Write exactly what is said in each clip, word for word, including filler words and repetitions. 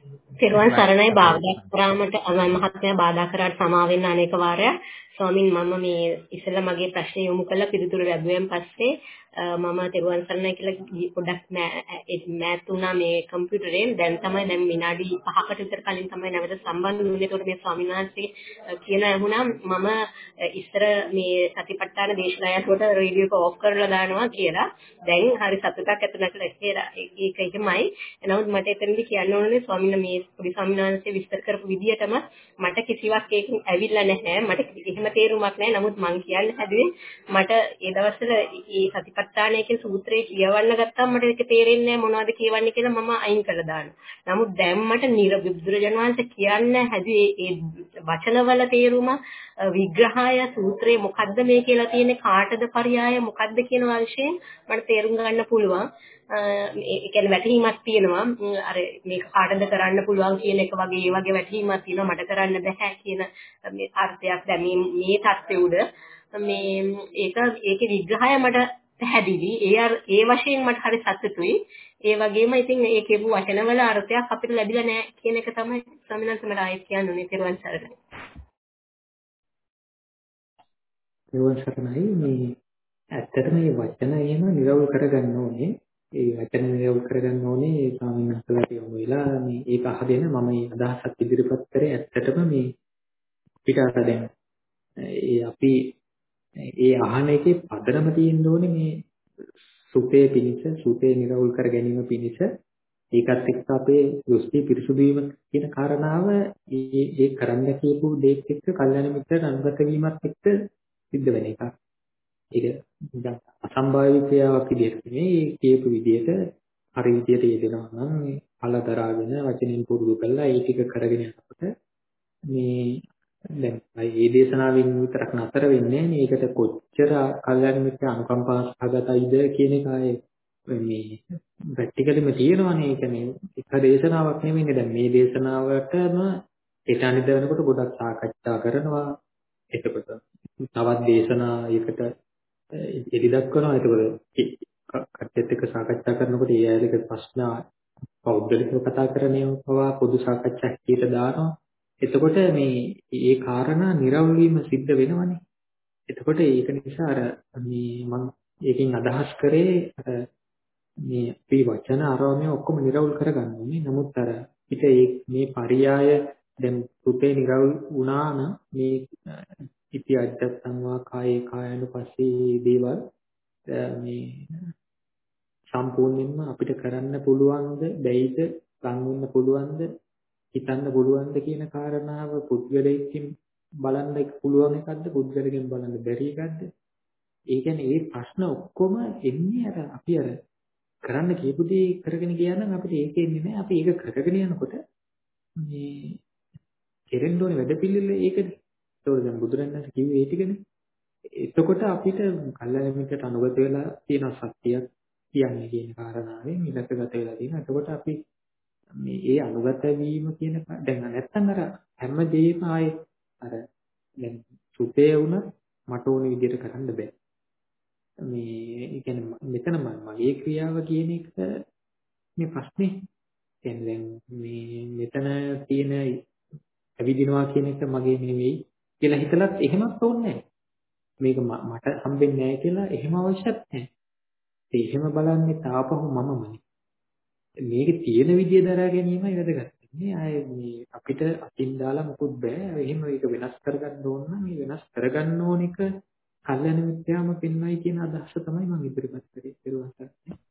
තෙරුවන් එහෙමයි සරණයි අපේ බාධා කරාමට මහත්මයා බාධා කරාට සමා වෙන්න අනේක වාරයක් ස්වාමින් මම මේ ඉස්සෙල්ලා මගේ ප්‍රශ්නේ යොමු කළා පිළිතුරු ලැබුවෙන් පස්සේ මම තෙරුවන් සරණයි කියලා පොඩක් මෑත් වුණා මේ කම්පියුටරෙන් දැන් තමයි දැන් විනාඩි පහකට විතර කලින් තමයි නැවත සම්බන්ධ වුණේ. ඒකට මේ ස්වාමීන් වහන්සේ කියන ඇහුණා මම ඉස්සර මේ සතිපට්ඨාන දේශනාවට රේඩියෝ එක ඕෆ් කරලා දානවා කියලා. දැන් හරි සතුටක් ඇති නැකලා කියලා ඒක එහෙමයි. නමුත් මට එතනදි කියන්න ඕනේ ස්වාමීන් මේ පොඩි ස්වාමීන් වහන්සේ විස්තර කරපු විදිහටම මට කිසිවක් ඒකෙන් ඇවිල්ලා නැහැ. මට එහෙම තේරුමක් නැහැ. නමුත් මං කියන්න හැදුවේ මට ඒ දවස්වල මේ සතිපට්ඨානයේ සූත්‍රය කියවන්න ගත්තාම මට ඒක තේරෙන්නේ නැහැ මොනවද කියවන්නේ කියලා මම අයින් කරලා දානවා. නමුත් දැන් මට නිර බුදුරජාණන් වහන්සේ කියන්න හැදුවේ ඒ වචනවල තේරුම විග්‍රහය සූත්‍රයේ මොකද්ද මේ කියලා තියෙන්නේ කාටද පරයය මොකද්ද කියන වශයෙන් මට තේරුම් ගන්න පුළුවන්. ඒ කියන්නේ වැටහීමක් තියෙනවා අර මේක කාටද කරන්න පුළුවන් කියන එක වගේ ඒ වගේ වැටහීමක් තියෙනවා මට කරන්න බෑ කියන මේ අර්ථයක් දැන් මේ මේ தත්ත්වය උඩ මේ ඒක ඒකේ විග්‍රහය මට පැහැදිලි ඒ ඒ වශයෙන් මට හරි සතුටුයි ඒ වගේම ඉතින් ඒ කියපු වචනවල අර්ථයක් අපිට ලැබිලා නැහැ කියන එක තමයි ස්වාමීන් වහන්සේ මට ආයෙත් කියන්න ඕනේ තෙරුවන් සරණයි. තෙරුවන් සරණයි මේ ඇත්තටම මේ වචන එහෙම නිරවුල් කරගන්න ඕනේ. ඒ වචන නිරවුල් කරගන්න ඕනේ ඒ ස්වාමීන් වහන්සේලාට යොමු වෙලා මේ ඒක අහගෙන මම මේ අදහසක් ඉදිරිපත් කරේ ඇත්තටම මේ පිට අර දැන් ඒ අපි ඒ අහන එකේ පදනම තියෙන්න ඕනේ මේ සුපේ පිනිස සුපේ නිරවුල් කර ගැනීම පිනිස ඒකත් එක්ක අපේ දෘෂ්ටි පිරිසුදු වීම කියන කාරණාව ඒ ඒ කරන්න කියපු දේත් එක්ක කල්යනා මිත්‍රට අනුගත වීමත් එක්ක සිද්ධ වෙන එකක්. ඒක නිකන් අසම්භාව්‍ය ක්‍රියාවක් විදිහට නෙමෙයි කියපු විදිහට හරි විදිහට යෙදෙනවා නම් මේ අලදරාගෙන වචනෙන් පුරුදු කරලා ඒ ටික කරගෙන යනකොට මේ දැන් මේ දේශනාවෙන් විතරක් නතර වෙන්නේ නේ. ඒකට කොච්චර කල්යනා මිත්‍ර අනුකම්පා සහගතයිද කියන එක ආයේ මේ ප්‍රැක්ටිකලිම තියෙනවානේ. ඒ කියන්නේ එක දේශනාවක් නෙමෙයිනේ. දැන් මේ දේශනාවටම ඒට අනිද්ද වෙනකොට ගොඩක් සාකච්ඡා කරනවා. එතකොට තවත් දේශනා එකට එලි දක්වනවා. එතකොට කට්ටියත් එක්ක සාකච්ඡා කරනකොට ඒ අයලක ප්‍රශ්න පෞද්ගලිකව කතා කරන ඒවා පවා පොදු සාකච්ඡා හැටියට දානවා. එතකොට මේ ඒ කාරණා නිරවුල් වීම සිද්ධ වෙනවනේ. එතකොට ඒක නිසා අර මේ මම ඒකෙන් අදහස් කරේ අර මේ අපි වචන ආරෝමයේ ඔක්කොම නිරවුල් කරගන්න ඕනේ. නමුත් අර පිට මේ පරියාය දැන් සුපේ නිරවුල් වුණා නම් මේ ඉති අජත්තං වා කායේ කායනුපස්සී දේවල් මේ සම්පූර්ණයෙන්ම අපිට කරන්න පුළුවන්ද බැයිද ගන්න වෙන්න පුළුවන්ද හිතන්න පුළුවන්ද කියන කාරණාව පුද්ගලයෙක්කින් බලන්න පුළුවන් එකක්ද පුද්ගලයෙක්ගෙන් බලන්න බැරි එකක්ද ඒ කියන්නේ මේ ප්‍රශ්න ඔක්කොම එන්නේ අර අපි අර කරන්න කියපු දේ කරගෙන ගියා නම් අපිට ඒක එන්නේ නැහැ අපි ඒක කරගෙන යනකොට මේ කෙරෙන්න ඕනේ වැඩ පිළිවෙල ඒකද ඒතකොට දැන් බුදුරජාණන් කිව්වේ ඒ ටිකනේ එතකොට අපිට කල්ලාමිකට අනුගත වෙලා තියෙන සත්‍යයක් කියන්නේ කියන කාරණාවෙන් ඉලක්කගත වෙලා තියෙනවා. එතකොට අපි මේ ඒ අනුගත වීම කියන දැන් නැත්තම් අර හැම දෙයක්ම ආයේ අර දැන් සුපේ වුණ මට ඕන විදිහට කරන්න බෑ. මේ ඒ කියන්නේ මෙතන මගේ ක්‍රියාව කියන එක මේ ප්‍රශ්නේ. දැන් මේ මෙතන තියෙන ඇවිදිනවා කියන එක මගේ නෙවෙයි කියලා හිතලත් එහෙමත් ඕනේ නැහැ. මේක මට හම්බෙන්නේ නැහැ කියලා එහෙම අවශ්‍යත් නැහැ. ඒ එහෙම බලන්නේ තාපහු මමමනේ. මේකේ තියෙන විදිය දරා ගැනීමයි වැදගත්. මේ ආයේ මේ අපිට අතින් දාලා මොකුත් බෑ. එහෙම ඒක වෙනස් කරගන්න ඕන නම් මේ වෙනස් කරගන්න ඕන එක කල්යන මිත්‍යාම පින්නයි කියන අදහස තමයි මම ඉදිරිපත් කරේ. පෙරවස්තත්.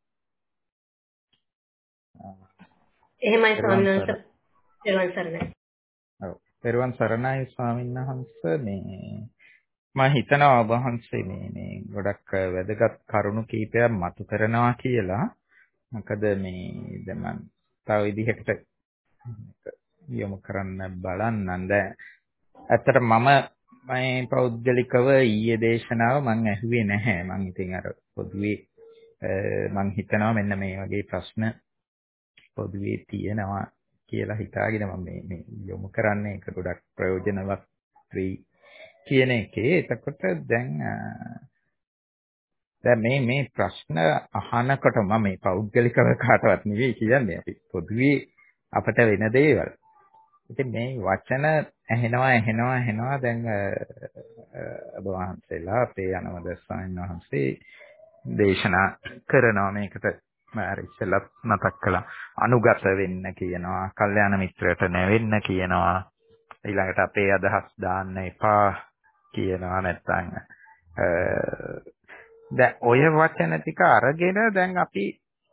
එහෙමයි ස්වාමීන් වහන්සේ තෙරුවන් සරණයි. ඔව්. පෙරවන් සරණයි ස්වාමීන් වහන්සේ මේ මම හිතනවා ඔබ වහන්සේ මේ මේ ගොඩක් වැදගත් කරුණු කීපයක් මතු කරනවා කියලා. මොකද මේ දැන් මම තව විදිහකට යොමු කරන්න බලන්නම්. දැන් ඇත්තට මම මේ පෞද්ගලිකව ඊයේ දේශනාව මම ඇහුවේ නැහැ. මම ඉතින් අර පොදුවේ මම හිතනවා මෙන්න මේ වගේ ප්‍රශ්න පොදුවේ තියෙනවා කියලා හිතාගෙන මම මේ මේ යොමු කරන්නේ ඒක ගොඩක් ප්‍රයෝජනවත් වෙයි කියන එකේ. එතකොට දැන් දැන් මේ මේ ප්‍රශ්න අහනකොට මම මේ පෞද්ගලිකව කාටවත් නෙවෙයි කියන්නේ අපි පොදුවේ අපට වෙන දේවල්. ඉතින් මේ වචන ඇහෙනවා ඇහෙනවා ඇහෙනවා දැන් ඔබ වහන්සේලා අපේ අනවද ස්වාමීන් වහන්සේ දේශනා කරනවා මේකට මාර ඉස්සෙල්ලා මතක් කළා අනුගත වෙන්න කියනවා කල්යාණ මිත්‍රයට නැවෙන්න කියනවා ඊළඟට අපේ අදහස් දාන්න එපා කියනවා නැත්නම් දැන් ඔය වචන ටික අරගෙන දැන් අපි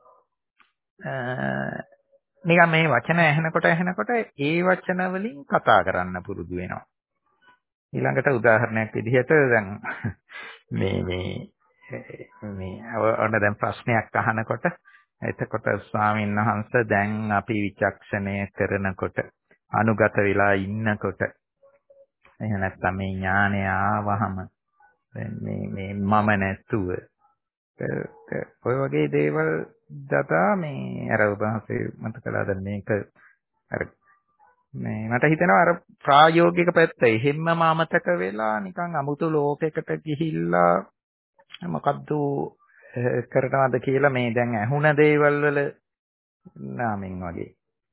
නිකන් මේ වචන ඇහෙනකොට ඇහෙනකොට ඒ වචන වලින් කතා කරන්න පුරුදු වෙනවා. ඊළඟට උදාහරණයක් විදිහට දැන් මේ මේ මේ ඔන්න දැන් ප්‍රශ්නයක් අහනකොට එතකොට ස්වාමීන් වහන්සේ දැන් අපි විචක්ෂණය කරනකොට අනුගත වෙලා ඉන්නකොට එහෙම නැත්නම් මේ ඥානය ආවහම මේ මේ මම නැතුව ඔය වගේ දේවල් දතා මේ අර උපහාසය මත කළා දැන් මේක අර මේ මට හිතෙනවා අර ප්‍රායෝගික පැත්ත එහෙම්ම මාමතක වෙලා නිකන් අමුතු ලෝකයකට ගිහිල්ලා මොකද්ද කරනවද කියලා මේ දැන් ඇහුණ දේවල් වල නාමින් වගේ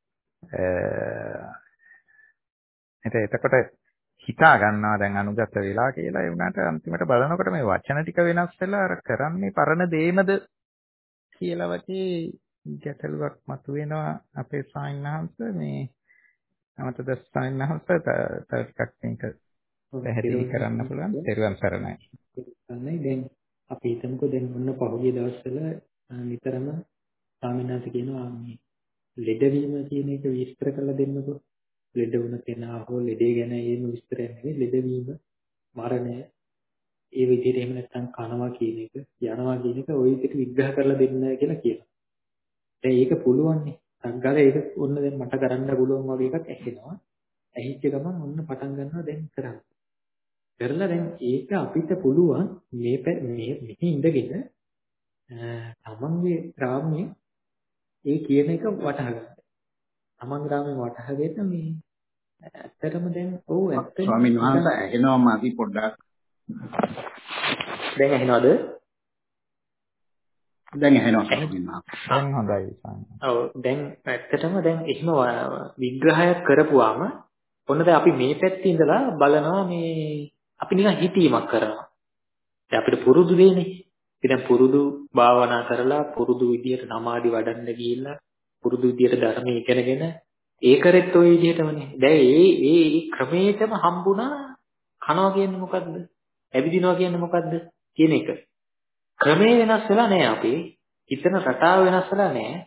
එතකොට එතකොට හිතා ගන්නවා දැන් අනුගත වෙලා කියලා ඒ වුණාට අන්තිමට බලනකොට මේ වචන ටික වෙනස් වෙලා අර කරන්නේ පරණ දේමද කියලා වගේ ගැටලුවක් මතුවෙනවා අපේ සායනහංශ මේ අමතද සායනහංශ තව ටිකක් මේක පැහැදිලි කරන්න පුළුවන් තෙරුවන් සරණයි. සරණයි දැන් අපි හිතමුකෝ දැන් ඔන්න පහුගිය දවස්වල නිතරම සාමිනාස කියනවා මේ ලෙඩවීම කියන එක විස්තර කරලා දෙන්නකෝ. ලෙඩ වුණ කෙනා හෝ ලෙඩේ ගැන එහෙම විස්තරයක් නෙවෙයි ලෙඩවීම මරණය ඒ විදිහට එහෙම නැත්නම් කනවා කියන එක යනවා කියන එක ওই විදිහට විග්‍රහ කරලා දෙන්න කියලා කියනවා. දැන් ඒක පුළුවන් නේ. සංගාල ඒක ඔන්න දැන් මට කරන්න පුළුවන් වගේ එකක් ඇහෙනවා. ඇහිච්ච ගමන් ඔන්න පටන් ගන්නවා දැන් කරන්න. කරලා දැන් ඒක අපිට පුළුවන් මේ මේ මෙහි ඉඳගෙන තමන්ගේ ග්‍රාමයේ ඒ කියන එක වටහා ගන්න. තමන් ග්‍රාමයේ වටහාගෙන මේ ඇත්තටම දැන් ඔව් ඇත්තටම ස්වාමීන් වහන්සේ ඇහෙනවම අපි පොඩ්ඩක් දැන් ඇහෙනවද? දැන් ඇහෙනවා ස්වාමීන් වහන්සේ. දැන් හොඳයි ස්වාමීන්. ඔව් දැන් ඇත්තටම දැන් එහෙම විග්‍රහයක් කරපුවාම ඔන්න දැන් අපි මේ පැත්තේ ඉඳලා බලනවා මේ අපි නිකන් හිතීමක් කරනවා. දැන් අපිට පුරුදු දෙන්නේ. ඉතින් දැන් පුරුදු භාවනා කරලා පුරුදු විදියට සමාධි වඩන්න ගිහිල්ලා පුරුදු විදියට ධර්මයේ ඉගෙනගෙන ඒ කරෙත් ওই විදිහටමනේ. දැන් ඒ ඒ ක්‍රමයටම හම්බුණා කනවා කියන්නේ මොකද්ද? ඇවිදිනවා කියන්නේ මොකද්ද? කියන එක. ක්‍රමේ වෙනස් වෙලා නැහැ අපේ. හිතන රටාව වෙනස් වෙලා නැහැ.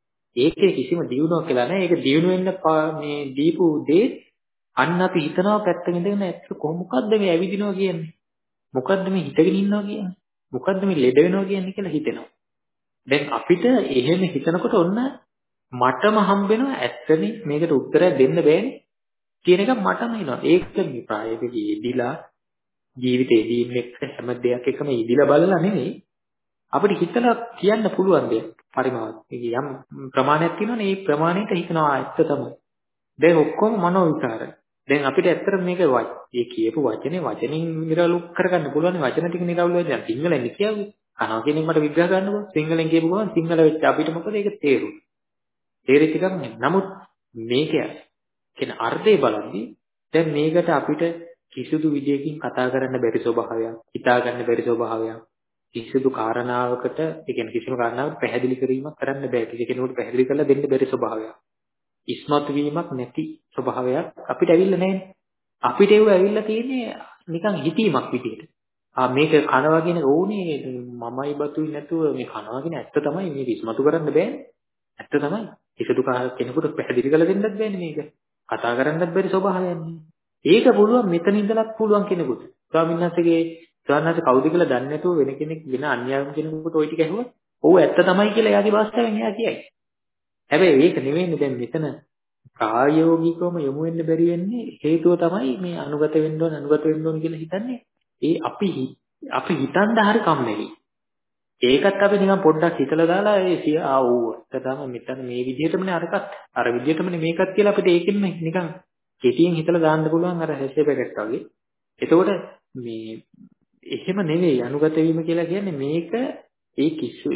ඒකේ කිසිම දියුණුවක් කියලා නැහැ. ඒක දියුණු වෙන්න මේ දීපු දේ අන්න අපි හිතනවා පැත්තකින් ඉඳගෙන ඇත්ත කොහොම මොකද්ද මේ ඇවිදිනවා කියන්නේ? මොකද්ද මේ හිතගෙන ඉන්නවා කියන්නේ? මොකද්ද මේ ලෙඩ වෙනවා කියන්නේ කියලා හිතෙනවා. දැන් අපිට එහෙම හිතනකොට ඔන්න මටම හම්බ වෙනවා ඇත්තනේ මේකට උත්තරයක් දෙන්න බෑනේ කියන එක මටම එනවා. ඒක මේ ප්‍රායෝගිකව ඉදිලා ජීවිතේදී මේක හැම දෙයක් එකම ඉදිලා බලලා නෙමෙයි අපිට හිතලා කියන්න පුළුවන් දෙයක් පරිමාවක්. ඒක යම් ප්‍රමාණයක් තියෙනවනේ ඒ ප්‍රමාණයට හිතනවා ඇත්ත තමයි. දැන් ඔක්කොම මනෝ විකාර. දැන් අපිට ඇත්තට මේක ඒ කියපු වචනේ වචනින් නිරවුල් කරගන්න පුළුවන් වචන ටික නිරවුල් වෙයි. දැන් සිංහලෙන් කියවි. කනවා කියන එක මට විග්‍රහ කරන්නකෝ. සිංහලෙන් කියපු ගමන් සිංහල වෙච්ච අපිට මොකද ඒක තේරුනේ. තේරිච්ච ගමන් නමුත් මේක කියන අර්ථය බලද්දී දැන් මේකට අපිට කිසිදු විදියකින් කතා කරන්න බැරි ස්වභාවයක්, හිතා ගන්න බැරි ස්වභාවයක්, කිසිදු කාරණාවකට, ඒ කියන්නේ කිසිම කාරණාවකට පැහැදිලි කිරීමක් කරන්න බෑ. කිසි කෙනෙකුට පැහැදිලි කරලා දෙන්න බැරි ස්වභාවයක්. ඉස්මතු වීමක් නැති ස්වභාවයක් අපිට ඇවිල්ලා නැහැ. අපිට ඒව ඇවිල්ලා තියෙන්නේ නිකන් හිතීමක් විදියට. ආ මේක කනවා කියන ඕනේ මමයි බතුයි නැතුව මේ කනවා කියන ඇත්ත තමයි මේක ඉස්මතු කරන්න බෑනේ. ඇත්ත තමයි. කිසිදු කෙනෙකුට පැහැදිලි කරලා දෙන්නත් බෑනේ මේක. කතා කරන්නත් බැරි ස්වභාවයන්නේ. ඒක පුළුවන් මෙතන ඉඳලත් පුළුවන් කෙනෙකුට. ස්වාමීන් වහන්සේගේ ස්වාමීන් වහන්සේ කවුද කියලා දන්නේ නැතුව වෙන කෙනෙක් වෙන අන්‍යයන් කෙනෙකුට ওই ටික ඇහුවොත් ඔව් ඇත්ත තමයි කියලා එයාගේ වාස්තවයෙන් එයා කියයි. හැබැයි ඒක නෙවෙයි දැන් මෙතන ප්‍රායෝගිකවම යොමු වෙන්න බැරි වෙන්නේ හේතුව තමයි මේ අනුගත වෙන්න ඕන අනුගත වෙන්න ඕන කියලා හිතන්නේ. ඒ අපි අපි හිතන්න හරි කම්මැලි. ඒකත් අපි නිකන් පොඩ්ඩක් හිතලා දාලා ඒ සිය ආ ඕ ඇත්ත තමයි මෙතන මේ විදිහටමනේ අරකට අර විදිහටමනේ මේකත් කියලා අපිට ඒකෙන් නිකන් කෙටියෙන් හිතලා දාන්න පුළුවන් අර හැෂේ පැකට් වගේ. එතකොට මේ එහෙම නෙවෙයි අනුගත වීම කියලා කියන්නේ මේක ඒ කිසු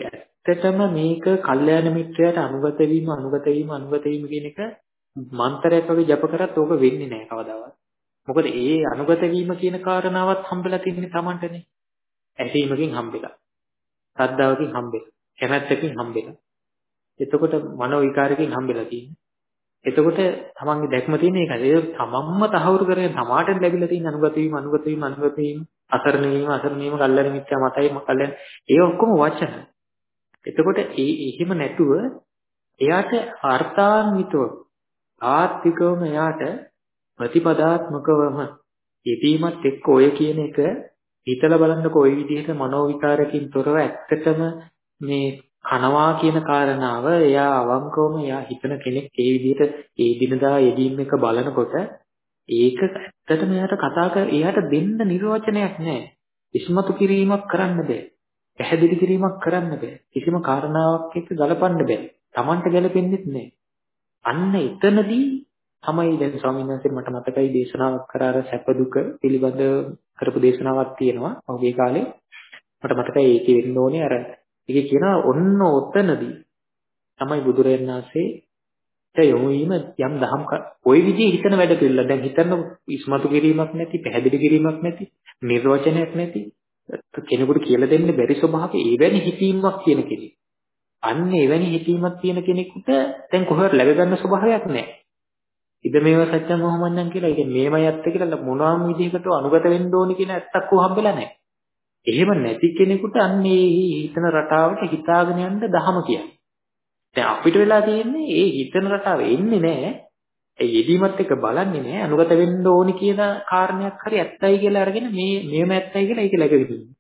ඇත්තටම මේක කල්යාණ මිත්‍රයාට අනුගත වීම අනුගත වීම අනුගත වීම කියන එක මන්ත්‍රයක් වගේ ජප කරත් ඕක වෙන්නේ නැහැ කවදාවත්. මොකද ඒ අනුගත වීම කියන කාරණාවත් හම්බෙලා තින්නේ Tamanටනේ. ඇසීමකින් හම්බෙලා. ශ්‍රද්ධාවකින් හම්බෙලා. කැමැත්තකින් හම්බෙලා. එතකොට මනෝ විකාරකින් හම්බෙලා තියෙන්නේ. එතකොට තමන්ගේ දැක්ම තියෙන එකයි. ඒක තමන්ම තහවුරු කරගෙන තමාට ලැබිලා තියෙන අනුගත වීම අනුගත වීම අනුගත වීම අසරණ වීම අසරණ වීම කල්ලාර මිත්‍යා මතයි කල්ලාර ඒ ඔක්කොම වචන. එතකොට ඒ එහෙම නැතුව එයාට අර්ථාන්විතව ආත්මිකවම එයාට ප්‍රතිපදාත්මකවම යෙදීමත් එක්ක ඔය කියන එක හිතලා බලන්නකො ওই විදිහට මනෝ විකාරකින් තොරව ඇත්තටම මේ කනවා කියන කාරණාව එයා අවංකවම එයා හිතන කෙනෙක් ඒ විදිහට ඒ දිනදා යෙදීම් එක බලනකොට ඒක ඇත්තටම එයාට කතා කර එයාට දෙන්න නිර්වචනයක් නැහැ. ඉස්මතු කිරීමක් කරන්න බෑ. පැහැදිලි කිරීමක් කරන්න බෑ. කිසිම කාරණාවක් එක්ක ගලපන්න බෑ. Tamanට ගැලපෙන්නේ නැහැ. අන්න එතනදී තමයි දැන් ස්වාමීන් වහන්සේ මට මතකයි දේශනාවක් කරා අර සැප දුක පිළිබඳ කරපු දේශනාවක් තියෙනවා. ඔහුගේ කාලේ මට මතකයි ඒකේ වෙන්න ඕනේ අර ඒකේ කියනවා ඔන්න ඔතනදී තමයි බුදුරජාණන් වහන්සේට යොමු වීම යම් දහම් ওই විදිහේ හිතන වැඩ පිළිලා දැන් හිතන්න ඉස්මතු කිරීමක් නැති පැහැදිලි කිරීමක් නැති නිර්වචනයක් නැති කෙනෙකුට කියලා දෙන්න බැරි ස්වභාවය එවැනි හිතීමක් තියෙන කෙනෙක්. අන්න එවැනි හිතීමක් තියෙන කෙනෙකුට දැන් කොහොමද läග ගන්න ස්වභාවයක් නැහැ. ඉද මේව සත්‍යම මොහොමන්නම් කියලා ඒක මේමයි ඇත්ත කියලා මොනවාම විදිහකට අනුගත වෙන්න ඕනි කියන ඇත්තක් කොහොම්බෙලා නැහැ. එහෙම නැති කෙනෙකුට අන්න ඒ හිතන රටාවට හිතාගෙන යන්න දහම කියන්නේ. දැන් අපිට වෙලා තියෙන්නේ ඒ හිතන රටාව එන්නේ නැහැ. ඒ යෙදීමත් එක්ක බලන්නේ නැහැ. අනුගත වෙන්න ඕනි කියන කාරණයක් හරි ඇත්තයි කියලා අරගෙන මේ මේම ඇත්තයි කියලා ඒක läගගෙන ඉන්නේ.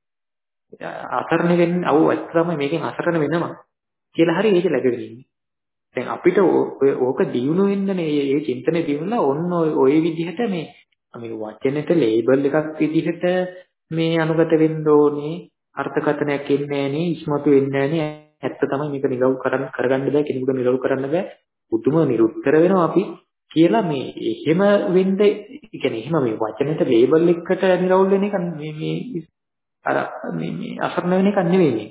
අසරණ වෙන්නේ අවු ඇත්ත තමයි මේකෙන් අසරණ වෙනවා කියලා හරි ඒක läගගෙන ඉන්නේ. දැන් අපිට ඕක දියුණු වෙන්නනේ මේ චින්තනේ දියුණුලා ඔන්න ඔය විදිහට මේ මේ වචනෙට ලේබල් එකක් විදිහට මේ අනුගත වෙන්න ඕනේ අර්ථකථනයක් එන්නේ නැහනේ ඉස්මතු වෙන්නේ නැහනේ ඇත්ත තමයි මේක නිරවුල් කරන්න කරගන්න බෑ කෙනෙකුට නිරවුල් කරන්න බෑ පුදුම නිරුත්තර වෙනවා අපි කියලා මේ එහෙම වෙන්නේ කියන්නේ එහෙම මේ වචනෙට ලේබල් එකකට නිරවුල් වෙන එක මේ මේ අර මේ මේ අසරණ වෙන එක නෙවෙයි මේක.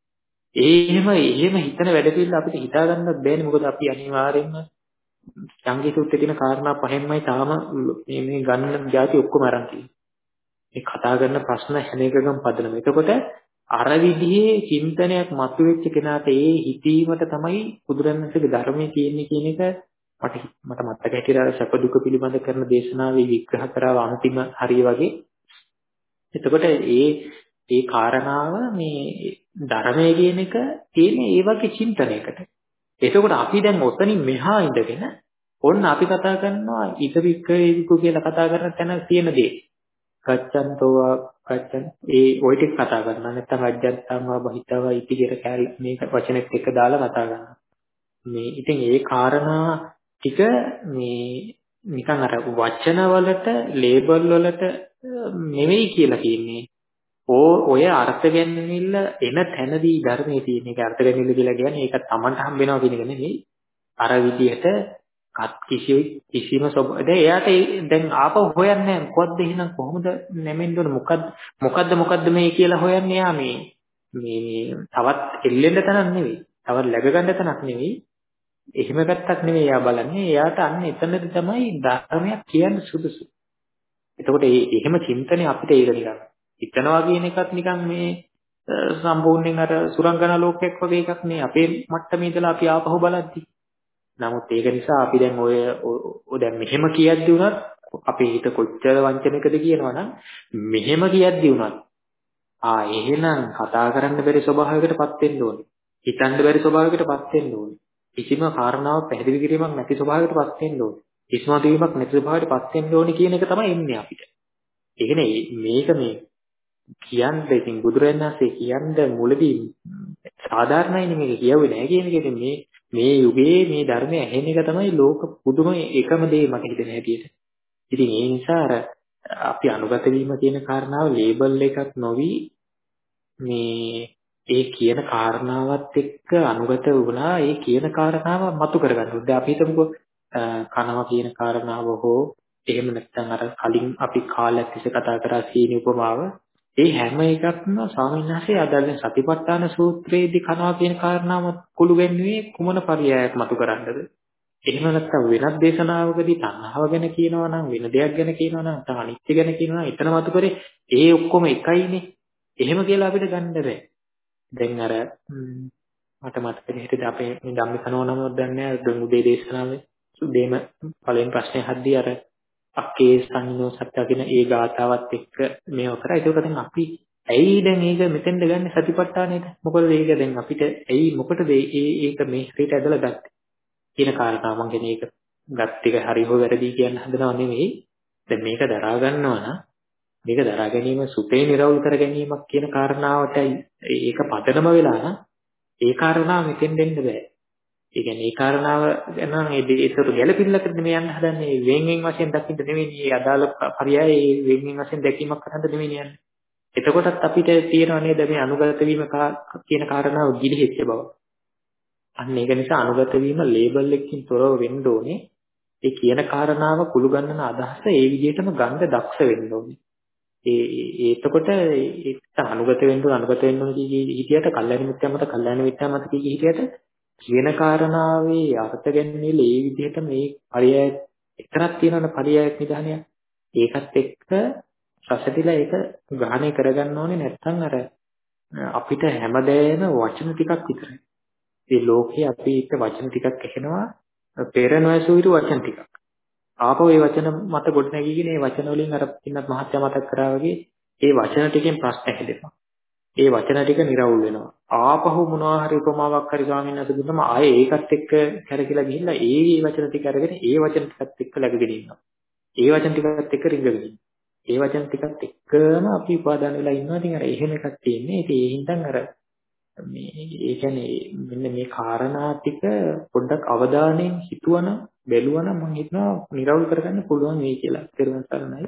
එහෙම එහෙම හිතන වැඩ පිළිවෙල අපිට හිතා ගන්නත් බෑනේ මොකද අපි අනිවාර්යයෙන්ම සංගීතුත් තියෙන කාරණා පහෙන්මයි තාම මේ මේ ගන්න જાති ඔක්කොම අරන් තියෙන්නේ. මේ කතා කරන ප්‍රශ්න හැම එකකම පදනම. එතකොට අර විදිහේ චින්තනයක් මතුවෙච්ච කෙනාට ඒ හිතීමට තමයි බුදුරණන්සේගේ ධර්මයේ තියෙන්නේ කියන එක මට මට මතක හිටිලා සැප දුක පිළිබඳ කරන දේශනාවේ විග්‍රහ කරව අන්තිම හරිය වගේ. එතකොට ඒ ඒ කාරණාව මේ ධර්මයේ කියන එක තියෙන්නේ ඒ වගේ චින්තනයකට. එතකොට අපි දැන් ඔතනින් මෙහා ඉඳගෙන ඔන්න අපි කතා කරනවා ඉදවික්කේවිකු කියලා කතා කරන තැන තියෙන දේ. කච්චන්තෝ කච්චන් ඒ ওই ටික කතා කරනවා නැත්නම් අජ්ජත්තම්වා බහිතවා ඉති කියලා කැල මේක වචනෙත් එක දාලා කතා කරනවා. මේ ඉතින් ඒ කාරණා ටික මේ නිකන් අර වචන වලට ලේබල් වලට නෙවෙයි කියලා කියන්නේ. ඕ ඔය අර්ථ ගැන්විල්ල එන තැනදී ධර්මයේ තියෙන එක අර්ථ ගැන්විල්ල කියලා කියන්නේ ඒක Tamanට හම්බ වෙනවා කියන එක නෙවෙයි. අර විදිහට කත් කිසි කිසිම දැන් එයාට දැන් ආපහු හොයන්නේ නැහැ මොකද්ද එහෙනම් කොහොමද නැමෙන්න ඕන මොකද්ද මොකද්ද මොකද්ද මේ කියලා හොයන්නේ යා මේ මේ තවත් එල්ලෙන්න තැනක් නෙවෙයි තවත් läග ගන්න තැනක් නෙවෙයි එහෙම පැත්තක් නෙවෙයි යා බලන්නේ එයාට අන්න එතනදී තමයි ධර්මයක් කියන්න සුදුසු. එතකොට මේ එහෙම චින්තනය අපිට ඒක නිකන් හිතනවා කියන එකත් නිකන් මේ සම්පූර්ණයෙන් අර සුරංගනා ලෝකයක් වගේ එකක් නේ අපේ මට්ටමේ ඉඳලා අපි ආපහු බලද්දී. නමුත් ඒක නිසා අපි දැන් ඔය දැන් මෙහෙම කියද්දි උනත් අපේ හිත කොච්චර වංචනිකද කියනවනම් මෙහෙම කියද්දි උනත් ආ එහෙනම් කතා කරන්න බැරි ස්වභාවයකටපත් වෙන්න ඕනේ. හිතන්න බැරි ස්වභාවයකටපත් වෙන්න ඕනේ. කිසිම කාරණාවක් පැහැදිලි කිරීමක් නැති ස්වභාවයකටපත් වෙන්න ඕනේ. ඉස්මතු වීමක් නැති ස්වභාවයකටපත් වෙන්න ඕනේ කියන එක තමයි එන්නේ අපිට. ඒ කියන්නේ මේක මේ කියන්නේ ඉතින් බුදුරජාණන් වහන්සේ කියන්නේ මුලදී සාධාරණයිනේ මේක කියුවේ නෑ කියන එක. ඉතින් මේ මේ යුගයේ මේ ධර්මය ඇහෙන එක තමයි ලෝක පුදුම එකම දේ මට හිතෙන හැටියට. ඉතින් ඒ නිසා අර අපි අනුගත වීම කියන කාරණාව ලේබල් එකක් නොවි මේ ඒ කියන කාරණාවත් එක්ක අනුගත වුණා ඒ කියන කාරණාව මතු කරගන්න ඕනේ. දැන් අපි හිතමුකෝ කනවා කියන කාරණාව හෝ එහෙම නැත්නම් අර කලින් අපි කාලයක් තිස්සේ කතා කරා සීනි උපමාව ඒ හැම එකක්ම ස්වාමීන් වහන්සේ අද දැන් සතිපට්ඨාන සූත්‍රයේදී කනවා කියන කාරණාව කුළු ගැන්වුවේ කුමන පරියායක් මතු කරන්නද? එහෙම නැත්නම් වෙනත් දේශනාවකදී තණ්හාව ගැන කියනවා නම් වෙන දෙයක් ගැන කියනවා නම් නැත්නම් අනිත්‍ය ගැන කියනවා නම් එතන මතු කරේ ඒ ඔක්කොම එකයිනේ. එහෙම කියලා අපිට ගන්න බෑ. දැන් අර මට මතක විදිහට අපේ මේ ධම්මිකනෝ නම දන්නේ නැහැ උදේ දේශනාවේ සුදේම පළවෙනි ප්‍රශ්නේ හද්දී අර අක්කේ සංනෝ සත්‍ය කියන ඒ ගාතාවත් එක්ක මේව කරා. ඒක දැන් අපි ඇයි දැන් මේක මෙතෙන්ද ගන්න සතිපට්ඨානෙට? මොකද ඒක දැන් අපිට ඇයි මොකටද ඒ ඒක මේ ශ්‍රීට ඇදලා ගත්තේ කියන කාරණාව මම කියන්නේ ඒක ගත් එක හරි හෝ වැරදි කියන හදනව නෙවෙයි. දැන් මේක දරා ගන්නවා නම් මේක දරා ගැනීම සුතේ නිරවුල් කර ගැනීමක් කියන කාරණාවටයි ඒක පදනම වෙලා නම් ඒ කාරණාව මෙතෙන් දෙන්න බෑ. ඒ කියන්නේ ඒ කාරණාව නම් ඒ ඒතර ගැළපිල්ලකට මේ යන්න හදන්නේ වෙන්වෙන් වශයෙන් දකින්න නෙවෙයි මේ අදාළ පරයය වෙන්වෙන් වශයෙන් දැකීමක් කරන්න නෙවෙයි යන්නේ. එතකොටත් අපිට තියෙනව නේද මේ අනුගත වීම කියන කාරණාව ගිලිහෙච්ච බව. අන්න ඒක නිසා අනුගත වීම ලේබල් එකකින් තොරව වෙන්න ඕනේ. ඒ කියන කාරණාව කුළු ගන්නන අදහස ඒ විදිහටම ගන්න දක්ෂ වෙන්න ඕනේ. ඒ එතකොට ඒක අනුගත වෙන්න අනුගත වෙන්න කිය හිතියට කල්යනා මිත්‍යා මත කල්යනා මිත්‍යා මත කිය හිතියට කියන කාරණාවේ අර්ථ ගැනීමල ඒ විදිහට මේ පරයය එතරම් තියෙනවනේ පරයයක් නිදානියක් ඒකත් එක්ක රසදිලා ඒක ග්‍රහණය කරගන්න ඕනේ නැත්නම් අර අපිට හැමදේම වචන ටිකක් විතරයි. මේ ලෝකේ අපි එක වචන ටිකක් ඇහෙනවා පෙර නොඇසූ වචන ටිකක්. ආපහු ඒ වචන මත ගොඩ නැගීගෙන ඒ වචන වලින් අර පින්නත් මහත්ය මතක් කරා වගේ ඒ වචන ටිකෙන් ප්‍රශ්න හැදෙනවා. ඒ වචන ටික නිරවුල් වෙනවා. ආපහු මොනවා හරි උපමාවක් හරි ස්වාමීන් වහන්සේ දුන්නම ආයේ ඒකත් එක්ක කරකිලා ගිහිල්ලා ඒ ඒ වචන ටික අරගෙන ඒ වචන ටිකත් එක්ක läගගෙන ඉන්නවා. ඒ වචන ටිකත් එක්ක රිංගගෙන ඉන්නවා. ඒ වචන ටිකත් එක්කම අපි උපාදාන වෙලා ඉන්නවා. ඉතින් අර එහෙම එකක් තියෙන්නේ. ඉතින් ඒ හින්දා අර මේ ඒ කියන්නේ මෙන්න මේ කාරණා ටික පොඩ්ඩක් අවධානයෙන් හිතුවනම් බැලුවනම් මම හිතනවා නිරවුල් කරගන්න පුළුවන් වෙයි කියලා. පෙරවන් සරණයි.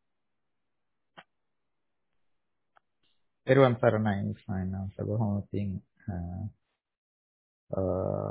පෙරවන් සරණයි ස්වාමීන් බොහොම පිං අ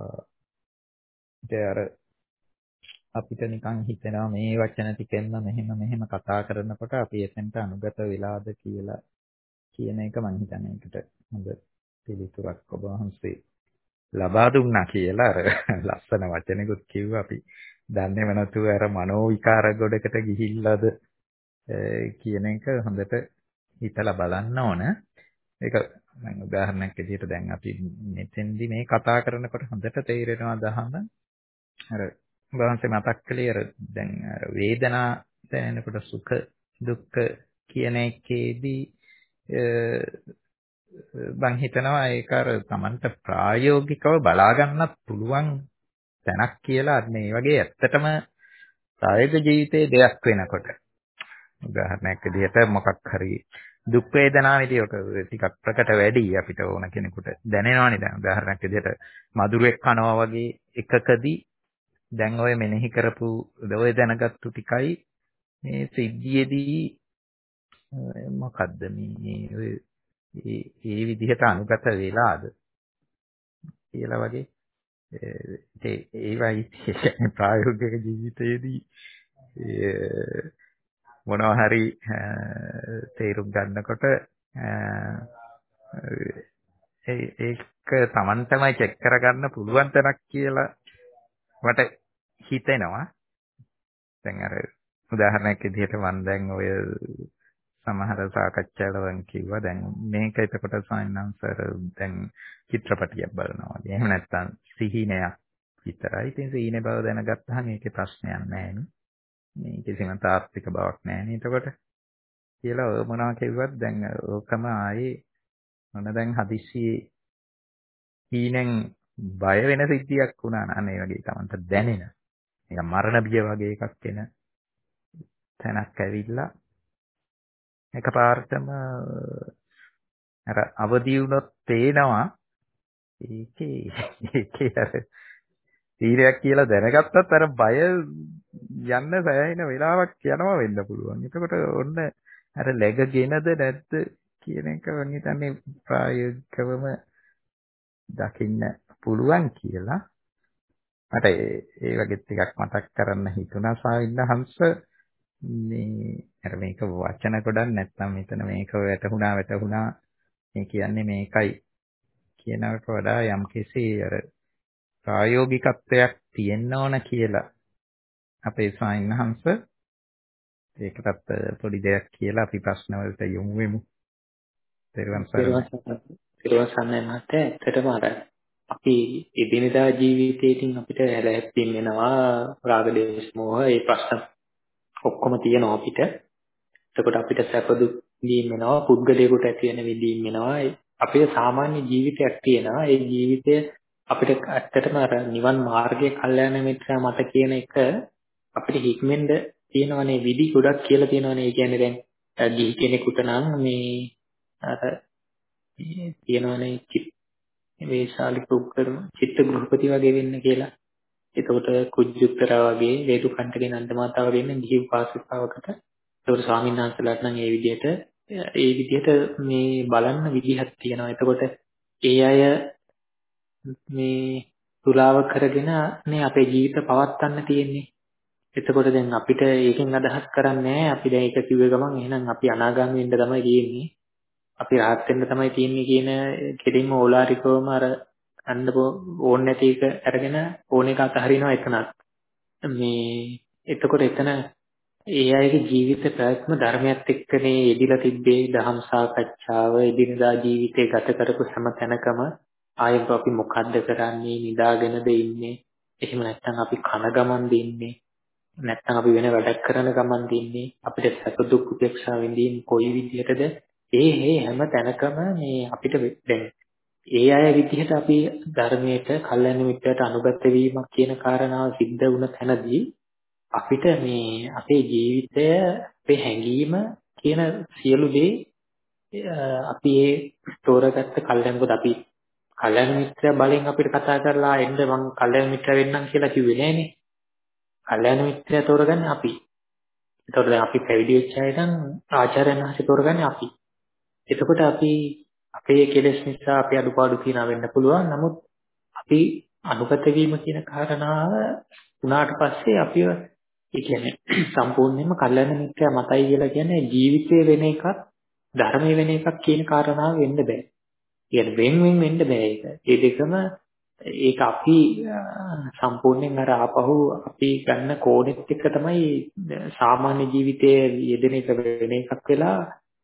අර අපිට නිකන් හිතෙනවා මේ වචන ටිකෙන්ම මෙහෙම මෙහෙම කතා කරනකොට අපි එතෙන්ට අනුගත වෙලාද කියලා කියන එක මම හිතන්නේ ඒකට හොඳ පිළිතුරක් ඔබ වහන්සේ ලබා දුන්නා කියලා අර ලස්සන වචනෙකුත් කිව්වා අපි දන්නේම නැතුව අර මනෝ විකාර ගොඩකට ගිහිල්ලාද කියන එක හොඳට හිතලා බලන්න ඕන. ඒක මම උදාහරණයක් විදිහට දැන් අපි මෙතෙන්දි මේ කතා කරනකොට හොඳට තේරෙනවා දහම අර වහන්සේ මතක් කළේ අර දැන් අර වේදනා දැනෙනකොට සුඛ දුක්ඛ කියන එකේදී මම හිතනවා ඒක අර Tamanට ප්‍රායෝගිකව බලා ගන්නත් පුළුවන් තැනක් කියලා මේ වගේ ඇත්තටම ප්‍රායෝගික ජීවිතයේ දෙයක් වෙනකොට උදාහරණයක් විදිහට මොකක් හරි දුක් වේදනාවේදී ඔක ටිකක් ප්‍රකට වැඩි අපිට ඕන කෙනෙකුට දැනෙනවනේ දැන් උදාහරණයක් විදිහට මధుරයක් කනවා වගේ එකකදී දැන් ඔය මෙනෙහි කරපු ඔය දැනගත්තු ටිකයි මේ සිද්ධියේදී මොකද්ද මේ ඔය ඒ විදිහට අනුගත වෙලාද කියලා වගේ ඒ ඒවයි ප්‍රායෝගික ජීවිතයේදී මොනවා හරි තේරුම් ගන්නකොට ඒක Tamanටමයි චෙක් කරගන්න පුළුවන් තරක් කියලා මට හිතෙනවා. දැන් අර උදාහරණයක් විදිහට මම දැන් ඔය සමහර සාකච්ඡාවලන් කිව්වා දැන් මේක එතකොට සායනන්සර් දැන් චිත්‍රපටියක් බලනවා. එහෙම නැත්නම් සිහිනයක් විතරයි. ඉතින් සිහිනේ බව දැනගත්තාම මේකේ ප්‍රශ්නයක් නැහැ නේ. මේ කිසිම තාත්වික බවක් නැහැ නේ. එතකොට කියලා ඔය මොනවා කිව්වත් දැන් ඕකම ආයේ මොන දැන් හදිස්සියේ හීනෙන් බය වෙන සිද්ධියක් වුණා නම් ඒ වගේ Tamanට දැනෙන. නිකන් මරණ බිය වගේ එකක් එන තැනක් ඇවිල්ලා එකපාරටම අර අවදි වුණොත් පේනවා ඒකේ ඒකේ අර තීරයක් කියලා දැනගත්තත් අර බය යන්න සෑහෙන වෙලාවක් යනවා වෙන්න පුළුවන්. එතකොට ඔන්න අර läගගෙනද නැද්ද කියන එක මම හිතන්නේ ප්‍රායෝගිකවම දකින්න පුළුවන් කියලා. මට ඒ වගේ ටිකක් මතක් කරන්න හිතුණා සාවින්න හංස මේ අර මේක වචන ගොඩක් නැත්නම් මෙතන මේක වැටුණා වැටුණා මේ කියන්නේ මේකයි කියනකට වඩා යම්කිසි අර ප්‍රායෝගිකත්වයක් තියෙන්න ඕන කියලා අපේ ස්වාමීන් වහන්සේ ඒකටත් පොඩි දෙයක් කියලා අපි ප්‍රශ්න වලට යොමු වෙමු. පෙරවන් සරණයි. පෙරවන් සරණයි මහත්තයා. ඇත්තටම අර අපි එදිනෙදා ජීවිතේකින් අපිට හැලහැප්පීම් වෙනවා රාග දේශ මොහ ඒ ප්‍රශ්න ඔක්කොම තියෙනවා අපිට. එතකොට අපිට සැප දුක් විඳීම් වෙනවා, පුද්ගලයෙකුට ඇති වෙන විඳීම් වෙනවා. අපේ සාමාන්‍ය ජීවිතයක් තියෙනවා. ඒ ජීවිතය අපිට ඇත්තටම අර නිවන් මාර්ගයේ කල්යාණ මිත්‍රා මත කියන එක අපිට හික්මෙන්ද තියෙනවනේ විදි ගොඩක් කියලා තියෙනවනේ. ඒ කියන්නේ දැන් ගිහි කෙනෙකුට නම් මේ අර තියෙනවනේ චිත්ත වේශාලික උපකරණ චිත්ත ගෘහපති වගේ වෙන්න කියලා. එතකොට කුජුත්තරා වගේ වේදුකණ්ඨගේ නන්දමාතා වගේ ඉන්න ගිහි උපාසිකාවකට ඒතකොට ස්වාමීන් වහන්සේලාට නම් ඒ විදිහට ඒ විදිහට මේ බලන්න විදිහක් තියෙනවා. එතකොට ඒ අය මේ තුලාව කරගෙන නේ අපේ ජීවිත පවත්වන්න තියෙන්නේ. එතකොට දැන් අපිට ඒකෙන් අදහස් කරන්නේ අපි දැන් ඒක කිව්ව ගමන් එහෙනම් අපි අනාගාමී වෙන්න තමයි තියෙන්නේ. අපි rahat වෙන්න තමයි තියෙන්නේ කියන කෙලින්ම ඕලාරිකවම අර අන්න ඕන නැති එක අරගෙන ඕන එක අතහරිනවා එතනත්. මේ එතකොට එතන ඒ අයගේ ජීවිත ප්‍රයත්න ධර්මයත් එක්කනේ යෙදිලා තිබ්බේ දහම් සාකච්ඡාව එදිනදා ජීවිතේ ගත කරපු හැම තැනකම ආයෙත් අපි මොකද්ද කරන්නේ නිදාගෙනද ඉන්නේ එහෙම නැත්නම් අපි කන ගමන් දින්නේ නැත්නම් අපි වෙන වැඩක් කරන ගමන් දින්නේ අපිට සැප දුක් උපේක්ෂා විඳින් කොයි විදිහටද ඒ ඒ හැම තැනකම මේ අපිට දැන් ඒ අය විදිහට අපි ධර්මයට කල්යන මිත්‍රයට අනුගත වීමක් කියන කාරණාව සිද්ධ වුණ තැනදී අපිට මේ අපේ ජීවිතය අපේ හැඟීම කියන සියලු දේ අපි ඒ තෝරගත්ත කල්යනකොට අපි කල්යන මිත්‍ර බලෙන් අපිට කතා කරලා එන්න මං කල්යන මිත්‍ර වෙන්නම් කියලා කිව්වේ නෑනේ. කල්යන මිත්‍ර තෝරගන්නේ අපි. ඒතකොට දැන් අපි පැවිදි වෙච්ච අය නම් ආචාර්යයන් වහන්සේ තෝරගන්නේ අපි. එතකොට අපි අපේ කෙලෙස් නිසා අපේ අඩුපාඩු තියනා වෙන්න පුළුවන්. නමුත් අපි අනුගත වීම කියන කාරණාව උනාට පස්සේ අපිව ඒ කියන්නේ සම්පූර්ණයෙන්ම කල්යන මිත්‍යා මතයි කියලා කියන්නේ ජීවිතේ වෙන එකක් ධර්මයේ වෙන එකක් කියන කාරණාව වෙන්න බෑ. කියන්නේ වෙන වෙන වෙන්න බෑ ඒක. ඒ දෙකම ඒක අපි සම්පූර්ණයෙන් අර ආපහු අපි ගන්න කෝණෙත් එක්ක තමයි සාමාන්‍ය ජීවිතයේ යෙදෙන එක වෙන එකක් වෙලා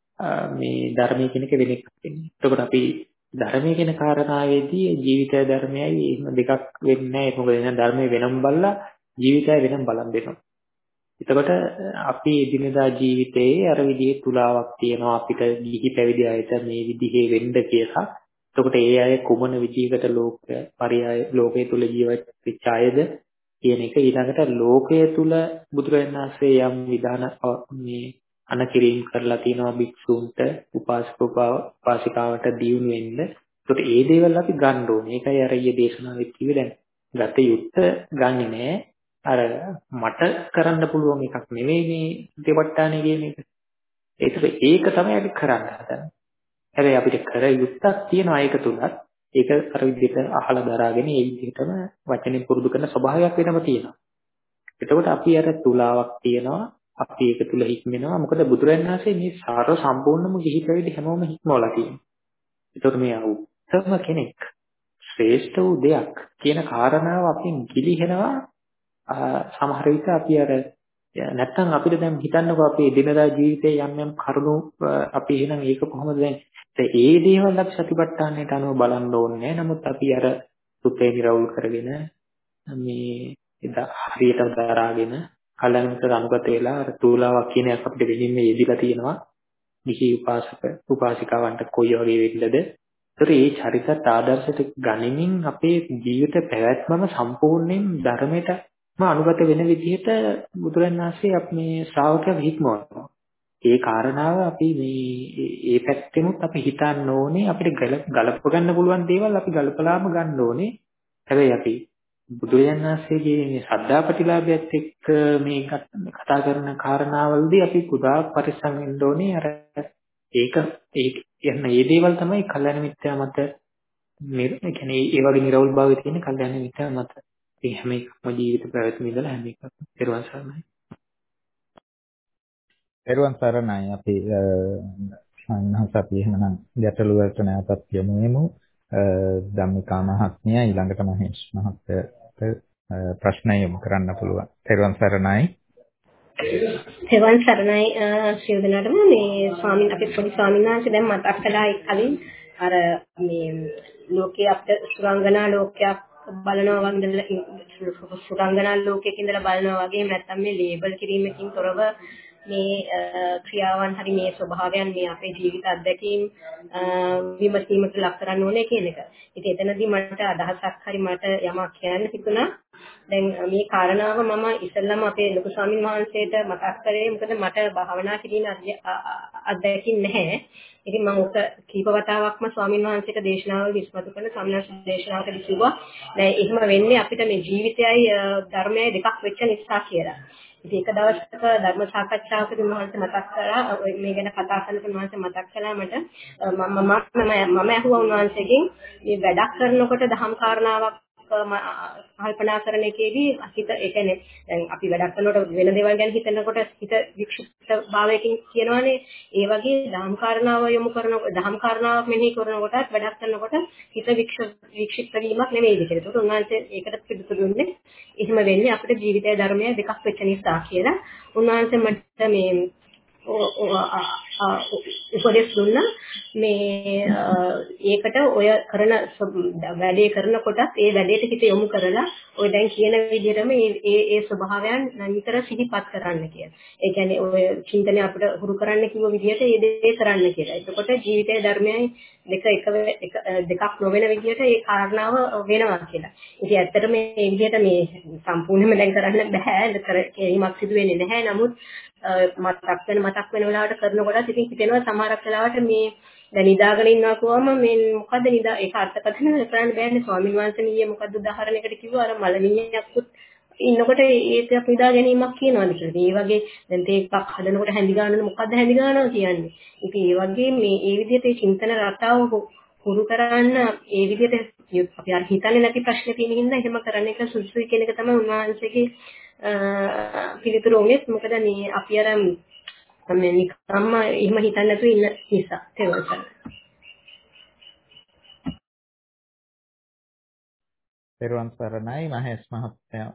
මේ ධර්මයේ කියන එක වෙන එකක් වෙන්නේ. එතකොට අපි ධර්මයේ කියන කාරණාවේදී ජීවිතය ධර්මයයි එහෙම දෙකක් වෙන්නේ නැහැ. මොකද එහෙනම් ධර්මයේ වෙනම බලලා ජීවිතය වෙනම බලන් දෙනවා. එතකොට අපි එදිනෙදා ජීවිතයේ අර විදිහේ තුලාවක් තියෙනවා අපිට ගිහි පැවිදි අයට මේ විදිහේ වෙන්න කියලා. එතකොට ඒ අය කුමන විදිහකට ලෝක පරියාය ලෝකයේ තුල ජීවත් වෙච්ච අයද කියන එක ඊළඟට ලෝකයේ තුල බුදුරජාණන් වහන්සේ යම් විධාන මේ අනකිරීම කරලා තියෙනවා භික්ෂූන්ට උපාසක උපාසිකාවට දියුණු වෙන්න. එතකොට ඒ දේවල් අපි ගන්න ඕනේ. ඒකයි අර ඊයේ දේශනාවෙත් කිව්වේ දැන් ගත යුත්තේ ගන්නෙ නෑ. අර මට කරන්න පුළුවන් එකක් නෙවෙයි මේ දෙවට්ටානේ කියන එක. ඒක ඒක තමයි අපි කරන්න හදන්නේ. හැබැයි අපිට කර යුත්තක් තියෙනවා ඒක තුලත්. ඒක අර විදිහට අහලා දරාගෙන ඒ විදිහටම වචනෙන් පුරුදු කරන ස්වභාවයක් වෙනම තියෙනවා. එතකොට අපි අර තුලාවක් තියෙනවා. අපි ඒක තුල හික්මෙනවා. මොකද බුදුරජාණන් වහන්සේ මේ සාර සම්පූර්ණම ගිහි පැවිදි හැමෝම හික්මවලා තියෙනවා. එතකොට මේ උත්තම කෙනෙක් ශ්‍රේෂ්ඨ වූ දෙයක් කියන කාරණාව අපෙන් ගිලිහෙනවා. සමහර විට අපි අර නැත්තම් අපිට දැන් හිතන්නකෝ අපේ දිනදා ජීවිතයේ යම් යම් කරුණු අපි එහෙනම් ඒක කොහොමද දැන් ඒ දේවල් අපි සතිපට්ඨානයට අනුව බලන්න ඕනේ. නමුත් අපි අර සුපේ නිරවුල් කරගෙන මේ එදා හරියට දරාගෙන කලන්තර අනුගත වෙලා අර තූලාවක් කියන එක අපිට දෙලින්ම යෙදිලා තියෙනවා. නිහි උපාසක උපාසිකාවන්ට කොයි වගේ වෙන්නද? ඒතර මේ චරිතත් ආදර්ශයට ගනිමින් අපේ ජීවිත පැවැත්මම සම්පූර්ණයෙන් ධර්මයට අනුගත වෙන විදිහට බුදුරජාණන් වහන්සේ අපි මේ ශ්‍රාවකයන් හික්මවනවා. ඒ කාරණාව අපි මේ ඒ පැත්තෙමුත් අපි හිතන්න ඕනේ අපිට ගලප ගන්න පුළුවන් දේවල් අපි ගලපලාම ගන්න ඕනේ. හැබැයි අපි බුදුරජාණන් වහන්සේගේ මේ ශ්‍රද්ධා ප්‍රතිලාභයත් එක්ක මේ කතා කරන කාරණාවලදී අපි කුඩා පරිස්සම් වෙන්න ඕනේ. අර ඒක ඒ යන මේ දේවල් තමයි කල්යනා මිත්‍යා මත මේ කියන්නේ ඒ වගේ නිර්වෘල් භාවය තියෙන කල්යනා මිත්‍යා මත. ඒ හැම එකක්ම ජීවිත පැවැත්ම ඉඳලා හැම එකක්ම පෙරවන් සරණයි. පෙරවන් සරණයි අපි අන්නහස අපි එහෙනම් ගැටළු වලට නැවතත් යමු එමු. ධම්මිකා මහත්මිය ඊළඟට මහේෂ් මහත්තයාට ප්‍රශ්න යොමු කරන්න පුළුවන්. පෙරවන් සරණයි. පෙරවන් සරණයි සියලු දෙනාටම මේ ස්වාමීන් අපි පොඩි ස්වාමීන් වහන්සේ දැන් මතක් කළා කලින් අර මේ ලෝකයේ අපිට සුරංගනා ලෝකයක් බලනවා වගේ සුරංගනා ලෝකයක ඉඳලා බලනවා වගේ නැත්නම් මේ ලේබල් කිරීමකින් තොරව මේ ක්‍රියාවන් හරි මේ ස්වභාවයන් මේ අපේ ජීවිත අත්දැකීම් විමසීමට ලක් කරන්න ඕනේ කියන එක. ඉතින් එතනදී මට අදහසක් හරි මට යමක් කියන්න හිතුණා. දැන් මේ කාරණාව මම ඉස්සෙල්ලාම අපේ ලොකු ස්වාමීන් වහන්සේට මතක් කරේ මොකද මට භාවනා කිරීම අත්දැකීම් නැහැ. ඉතින් මම ඔක කීප වතාවක්ම ස්වාමීන් වහන්සේට දේශනාවල් විශ්මතු කරන සම්මාන දේශනාවකදී කිව්වා දැන් එහෙම වෙන්නේ අපිට මේ ජීවිතයයි ධර්මයයි දෙකක් වෙච්ච නිසා කියලා. ඉතින් එක දවසක ධර්ම සාකච්ඡාවකදී මහන්සේ මතක් කරා මේ ගැන කතා කරනකොට මහන්සේ මතක් කළා මට මම මම මම අහුවා උන්වහන්සේගෙන් මේ වැඩක් කරනකොට දහම් කාරණාවක් කල්පනා කරන එකේදී හිත ඒ කියන්නේ දැන් අපි වැඩක් කරනකොට වෙන දේවල් ගැන හිතනකොට හිත වික්ෂිප්ත භාවයකින් කියනවානේ ඒ වගේ දහම් කාරණාව යොමු කරනකොට දහම් කාරණාවක් මෙනෙහි කරනකොටත් වැඩක් කරනකොට හිත වික්ෂිප්ත වීමක් නෙමෙයි ඒක. ඒකට උන්වහන්සේ ඒකට පිළිතුරු දුන්නේ එහෙම වෙන්නේ අපිට ජීවිතය ධර්මය දෙකක් වෙච්ච නිසා කියලා. උන්වහන්සේ මට මේ උපදෙස් දුන්නා මේ ඒකට ඔය කරන වැඩේ කරනකොටත් ඒ වැඩේට හිත යොමු කරලා ඔය දැන් කියන විදිහටම ඒ ඒ ස්වභාවයන් නිතර සිහිපත් කරන්න කියලා. ඒ කියන්නේ ඔය චින්තනය අපිට හුරු කරන්න කිව්ව විදිහට ඒ දේ කරන්න කියලා. එතකොට ජීවිතයේ ධර්මයයි දෙක එක දෙකක් නොවන විදිහට ඒ කාරණාව වෙනවා කියලා. ඉතින් ඇත්තටම මේ විදිහට මේ සම්පූර්ණයෙන්ම දැන් කරන්න බෑ. කිරීමක් සිදු වෙන්නේ නැහැ. නමුත් මතක් වෙන මතක් වෙන වෙලාවට කරනකොටත් ඉතින් හිතෙනවා සමහරක් වෙලාවට මේ දැන් නිදාගෙන ඉන්නවා කොහොම මේ මොකද්ද නිදා ඒක අර්ථකථන කරන්න බෑනේ ස්වාමීන් වහන්සේ ඊයේ මොකද්ද උදාහරණයකට කිව්වා අර මලමිණියක්කුත් ඉන්නකොට ඒක අපි නිදා ගැනීමක් කියනවාද කියලා. ඒ වගේ දැන් තේක්ක් හදනකොට හැඳි ගන්නවනේ මොකද්ද හැඳි ගන්නවා කියන්නේ. ඉතින් ඒ වගේ මේ ඒ විදිහට ඒ චින්තන රටාව හුරු කරන්න ඒ විදිහට අපි අර හිතන්නේ නැති ප්‍රශ්න තියෙන හින්දා එහෙම කරන්න එක සුදුසුයි කියන එක තමයි උන්වහන්සේගේ පිළිතුරු උනේ. මොකද මේ අපි අර මේ නිකම්ම එහෙම හිතන්නේ නැතුව ඉන්න නිසා තේරුම් පෙරවන් සරණයි මහේෂ් මහත්තයා.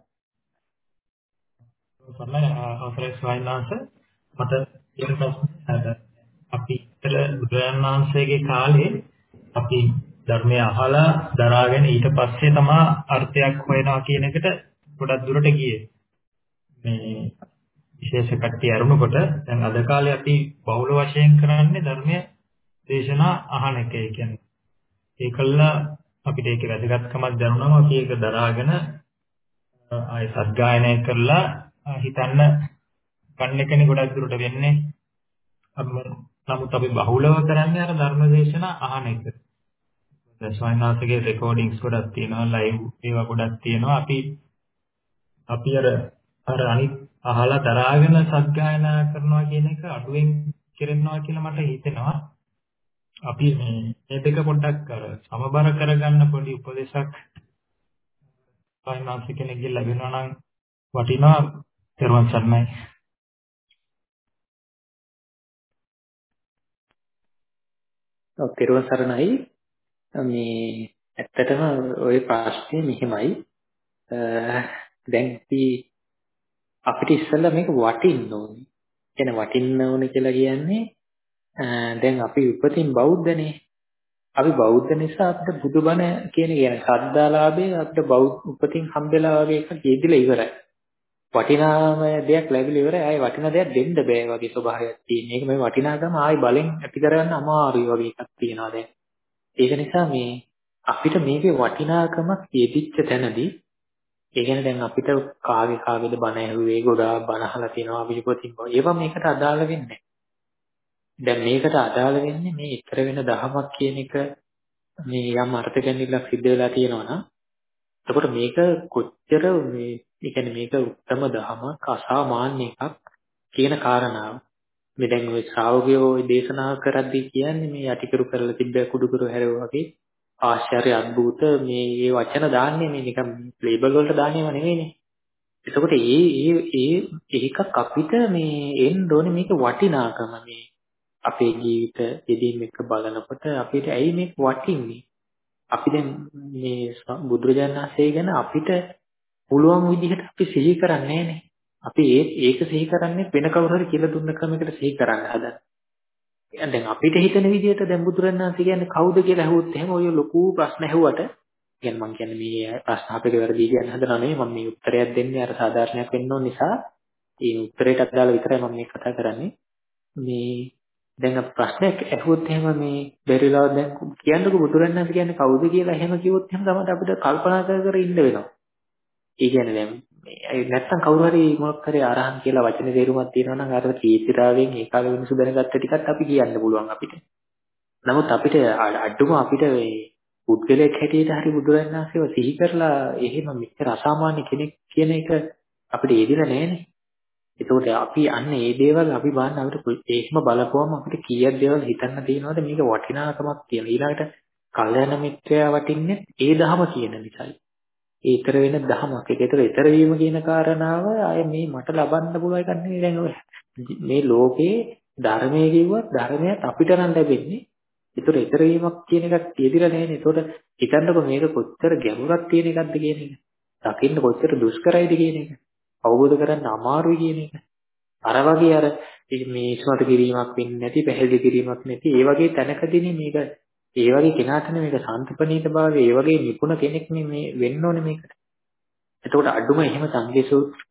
සම්මත අවසරයි ස්වාමීන් වහන්සේ මට කියන ප්‍රශ්න අපි ඉතල බුදුරජාණන් වහන්සේගේ කාලේ අපි ධර්මය අහලා දරාගෙන ඊට පස්සේ තමයි අර්ථයක් හොයනවා කියන එකට ගොඩක් දුරට ගියේ. මේ විශේෂ කට්ටිය අරුණකොට දැන් අද කාලේ අපි බහුල වශයෙන් කරන්නේ ධර්මය දේශනා අහන එක. ඒ කියන්නේ ඒකල්ලා අපිට ඒක වැදගත්කමක් දැනුනම අපි ඒක දරාගෙන ආයි සත්ගායනය කරලා හිතන්න ගන්න එකනේ ගොඩක් දුරට වෙන්නේ. නමුත් අපි බහුලව කරන්නේ අර ධර්ම දේශනා අහන එක. දැන් ස්වයංනාථගේ රෙකෝඩින්ග්ස් ගොඩක් තියෙනවා, ලයිව් ඒවා ගොඩක් තියෙනවා. අපි අපි අර අර අනිත් අහලා දරාගෙන සත්ගායනා කරනවා කියන එක අඩුවෙන් කරනවා කියලා මට හිතෙනවා. අපි මේ මේ දෙක පොඩ්ඩක් අර සමබර කරගන්න පොඩි උපදේශක් ස්වයංනාථ කෙනෙක්ගෙන් ලැබෙනවා නම් වටිනවා. පෙරවන් සර්ණයි. ඔව් පෙරවන් සරණයි. මේ ඇත්තටම ওই ප්‍රශ්නේ මෙහෙමයි. දැන් අපි අපිට ඉස්සෙල්ලා මේක වටින්න ඕනේ. කියන්නේ වටින්න ඕනේ කියලා කියන්නේ දැන් අපි උපතින් බෞද්ධනේ. අපි බෞද්ධ නිසා අපිට බුදුබණ කියන කියන්නේ ශ්‍රද්ධාලාභේ අපිට බෞද්ධ උපතින් හම්බෙලා වගේ එකක් ඉදිරිය ඉවරයි. වටිනාම දෙයක් ලැබිලා ඉවරයි. ආයි වටිනා දෙයක් දෙන්න බෑ වගේ ස්වභාවයක් තියෙන. මේක මේ වටිනාකම ආයි බලෙන් ඇති කරගන්න අමාරුයි වගේ එකක් තියෙනවා දැන්. ඒක නිසා මේ අපිට මේකේ වටිනාකමක් යෙදිච්ච තැනදී ඒ කියන්නේ දැන් අපිට කාගේ කාගේද බණ ඇහුවේ ගොඩාක් බණ අහලා තියෙනවා අපි පොතින් බව. ඒවා මේකට අදාළ වෙන්නේ දැන් මේකට අදාළ වෙන්නේ මේ ඊතර වෙන දහමක් කියන එක මේ යම් අර්ථ ගැනීමක් සිද්ධ වෙලා තියෙනවා නම් එතකොට මේක කොච්චර මේ ඒ කියන්නේ මේක උත්තම දහමක් අසාමාන්‍ය එකක් කියන කාරණාව. මේ දැන් ওই ශ්‍රාවකයෝ ওই දේශනා කරද්දී කියන්නේ මේ යටිකරු කරලා තිබ්බ කුඩුකරු හැරෙවා වගේ ආශ්චර්ය අద్భుත මේ මේ වචන දාන්නේ මේ නිකන් ලේබල් වලට දාන්නේම නෙවෙයිනේ. එතකොට ඒ ඒ ඒ ඒකක් අපිට මේ එන්න ඕනේ මේක වටිනාකම මේ අපේ ජීවිත යෙදීම එක බලනකොට අපිට ඇයි මේක වටින්නේ? අපි දැන් මේ බුදුරජාණන් වහන්සේ ගැන අපිට පුළුවන් විදිහට අපි සිහි කරන්නේ නැහනේ. අපි ඒ ඒක සිහි කරන්නේ වෙන කවුරු හරි කියලා දුන්න ක්‍රමයකට සිහි කරන්න හදන. දැන් අපිට හිතෙන විදිහට දැන් බුදුරජාණන් වහන්සේ කියන්නේ කවුද කියලා අහුවොත් එහෙම ඔය ලොකු ප්‍රශ්න ඇහුවට කියන්නේ මම කියන්නේ මේ ප්‍රශ්න අපේ වැරදි කියන හදනව නෙවෙයි මම මේ උත්තරයක් දෙන්නේ අර සාධාරණයක් වෙන්න ඕන නිසා ඒ උත්තරයට අදාළ විතරයි මම මේ කතා කරන්නේ. මේ දැන් අප ප්‍රශ්නයක් ඇහුවොත් එහෙම මේ බැරිලා දැන් කියන්නකො බුදුරජාණන් වහන්සේ කියන්නේ කවුද කියලා එහෙම කිව්වොත් එහෙම තමයි අපිට කල්පනා කර කර ඉන්න වෙනවා. ඒ කියන්නේ දැන් මේ නැත්තම් කවුරු හරි මොකක් හරි අරහන් කියලා වචනේ තේරුමක් තියෙනවා නම් අර කීර්තිරාවෙන් ඒ කාලේ මිනිස්සු දැනගත්ත ටිකත් අපි කියන්න පුළුවන් අපිට. නමුත් අපිට අඩුම අපිට මේ පුද්ගලයෙක් හැටියට හරි බුදුරජාණන් වහන්සේව සිහි කරලා එහෙම මෙච්චර අසාමාන්‍ය කෙනෙක් කියන එක අපිට යෙදිලා නැහැනේ. ඒකෝට අපි අන්න ඒ දේවල් අපි බලන්න අපිට ඒකම බලපුවම අපිට කීයක් දේවල් හිතන්න තියෙනවද මේක වටිනාකමක් කියලා. ඊළඟට කල්යනා මිත්‍රයා වටින්නේ ඒ ධහම කියන නිසායි. ඒ ඊතර වෙන ධහමක්. ඒකට ඊතර වීම කියන කාරණාව ආය මේ මට ලබන්න පුළුවන් එකක් නෙවෙයි. දැන් ඔය මේ ලෝකේ ධර්මයේ කිව්වත් ධර්මයක් අපිට නම් ලැබෙන්නේ. ඒතර ඊතර වීමක් කියන එකක් තියෙදිලා නැහැනේ. ඒතකොට හිතන්නකො මේක කොච්චර ගැඹුරක් තියෙන එකක්ද කියන එක. දකින්න කොච්චර දුෂ්කරයිද කියන එක. අවබෝධ කරගන්න අමාරුයි කියන එක. අර වගේ අර මේ ඉස්මතු කිරීමක් වෙන්නේ නැති, පැහැදිලි කිරීමක් නැති, ඒ වගේ තැනකදීනේ මේක ඒ වගේ කෙනාටනේ මේක සාන්තපණීත භාවය, ඒ වගේ නිපුණ කෙනෙක් මේ වෙන්න ඕනේ මේකට. එතකොට අඩුම එහෙම සංගේ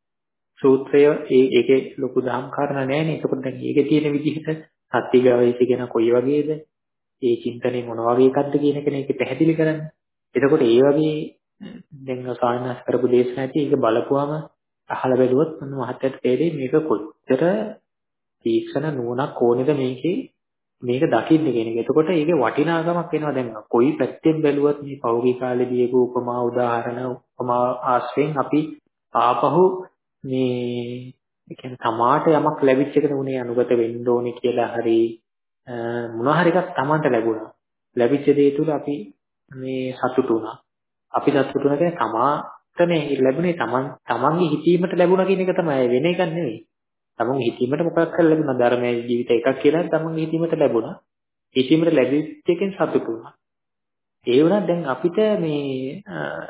සූත්‍රය ඒ ඒකේ ලොකු දහම් කාරණා නැහැනේ. එතකොට දැන් ඒකේ තියෙන විදිහට සත්‍යගාවීසි කියන කොයි වගේද? ඒ චින්තනේ මොන වගේ එකක්ද කියන එක මේක පැහැදිලි කරන්නේ. එතකොට ඒ වගේ දැන් සායනස් කරපු දේශනා ඇති ඒක බලපුවම අහලා බැලුවොත් මම මහත්යට තේරෙයි මේක කොච්චර තීක්ෂණ නුවණක් ඕනේද මේකේ මේක දකින්න කියන එක. එතකොට ඒකේ වටිනාකමක් වෙනවා දැන් කොයි පැත්තෙන් බැලුවත් මේ පෞගී කාලේ දීපු උපමා උදාහරණ උපමා ආශ්‍රයෙන් අපි ආපහු මේ ඒ කියන්නේ තමාට යමක් ලැබිච්ච එකද උනේ අනුගත වෙන්න ඕනේ කියලා හරි මොනවා හරි එකක් Tamanට ලැබුණා. ලැබිච්ච දේ තුල අපි මේ සතුටු වුණා. අපි සතුටු වුණා කියන්නේ තමාටනේ ලැබුණේ Taman Tamanගේ හිතීමට ලැබුණා කියන එක තමයි වෙන එකක් නෙවෙයි. Tamanගේ හිතීමට මොකක් කරලා ලැබුණා ධර්මයේ ජීවිත එකක් කියලා Tamanගේ හිතීමට ලැබුණා. හිතීමට ලැබිච්ච එකෙන් සතුටු වුණා. ඒ වුණා දැන් අපිට මේ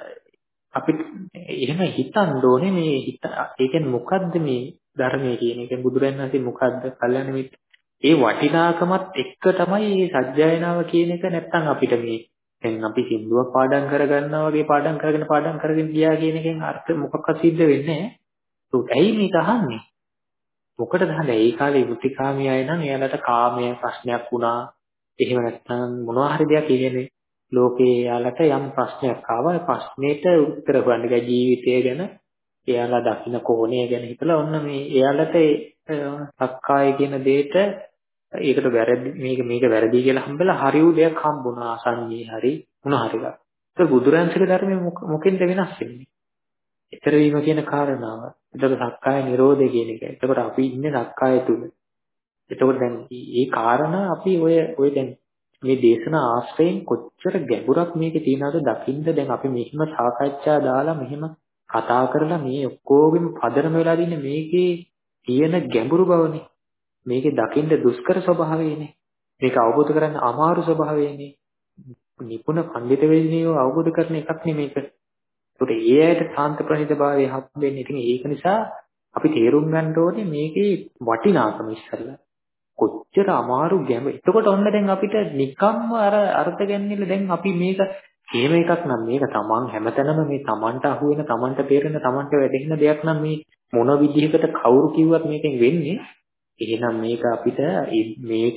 අපිට එහෙම හිතන්න ඕනේ මේ හිත ඒ කියන්නේ මොකද්ද මේ ධර්මයේ කියන එක බුදුරජාණන් වහන්සේ මොකද්ද කල්යනා මිත්‍ර ඒ වටිනාකමත් එක්ක තමයි මේ සත්‍යයනාව කියන එක නැත්තම් අපිට මේ දැන් අපි සින්දුවක් පාඩම් කරගන්නවා වගේ පාඩම් කරගෙන පාඩම් කරගෙන ගියා කියන එකෙන් අර්ථ මොකක්වත් සිද්ධ වෙන්නේ නැහැ. ඇයි මේක අහන්නේ? මොකටද අහන්නේ? ඒ කාලේ මුත්‍තිකාමී අය නම් එයාලට කාමයේ ප්‍රශ්නයක් වුණා. එහෙම නැත්නම් මොනවා හරි දෙයක් කියන්නේ ලෝකේ එයාලට යම් ප්‍රශ්නයක් ආවා. ඒ ප්‍රශ්නෙට උත්තර හොයන්න ගිය ජීවිතය ගැන එයාලා දකින්න කෝණය ගැන හිතලා ඔන්න මේ එයාලට සක්කාය කියන දෙයට ඒකට වැරදි මේක මේක වැරදි කියලා හම්බෙලා හරි වූ දෙයක් හම්බුණා අසන්නේ හරි මොනවා හරි ගන්න. ඒක බුදුරජාණන්සේගේ ධර්මයේ මොකෙන්ද වෙනස් වෙන්නේ? ඊතර වීම කියන කාරණාව. එතකොට සක්කාය නිරෝධය කියන එක. එතකොට අපි ඉන්නේ සක්කාය තුල. එතකොට දැන් මේ කාරණා අපි ඔය ඔය දැන් මේ දේශනා ආශ්‍රයෙන් කොච්චර ගැඹුරක් මේකේ තියනවද දකින්න දැන් අපි මෙහිම සාකච්ඡා දාලා මෙහිම කතා කරලා මේ ඔක්කොගෙම පදනම වෙලා දින්නේ මේකේ තියෙන ගැඹුරු බවනේ. මේකේ දකින්න දුෂ්කර ස්වභාවයනේ. මේක අවබෝධ කරගන්න අමාරු ස්වභාවයනේ. නිපුණ පඬිත වෙන්නේ අවබෝධ කරන එකක් නේ මේක. ඒකට ඒ ඇයට සාන්ත ප්‍රණීතභාවය හම්බෙන්නේ. ඉතින් ඒක නිසා අපි තේරුම් ගන්න ඕනේ මේකේ වටිනාකම ඉස්සරලා. කොච්චර අමාරු ගැඹ. එතකොට ඔන්න දැන් අපිට නිකම්ම අර අර්ථ ගැන්විල දැන් අපි මේක හේම එකක් නම් මේක තමන් හැමතැනම මේ තමන්ට අහු වෙන තමන්ට තේරෙන තමන්ට වැටහෙන දෙයක් නම් මේ මොන විදිහකට කවුරු කිව්වත් මේකෙන් වෙන්නේ. එහෙනම් මේක අපිට මේක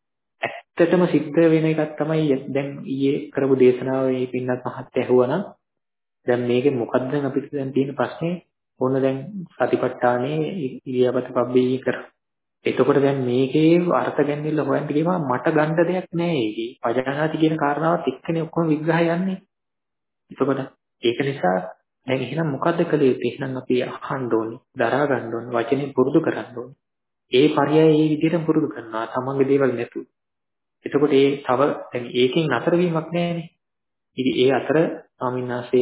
ඇත්තටම සිද්ධ වෙන එකක් තමයි දැන් ඊයේ කරපු දේශනාවේ පින්නත් මහත්තයා ඇහුවනම් දැන් මේකේ මොකද්ද අපිට දැන් තියෙන ප්‍රශ්නේ ඕන දැන් සතිපට්ඨානේ ඉරියාපත පබ්බේ කර. එතකොට දැන් මේකේ අර්ථ ගැන්විල්ල හොයන්න ගියම මට ගන්න දෙයක් නෑ ඒකේ. පජානාති කියන කාරණාවත් එක්කනේ ඔක්කොම විග්‍රහය යන්නේ. එතකොට ඒක නිසා දැන් එහෙනම් මොකද්ද කළ යුත්තේ? එහෙනම් අපි අහන්න ඕනේ, දරා ගන්න ඕනේ, වචනේ පුරුදු කරන්න ඕනේ. ඒ පරයය ඒ විදිහට පුරුදු කරනවා තමන්ගේ දේවල් නැතුව. එතකොට ඒ තව දැන් ඒකෙන් නතර වීමක් නැහැනේ. ඉතින් ඒ අතර ස්වාමීන් වහන්සේ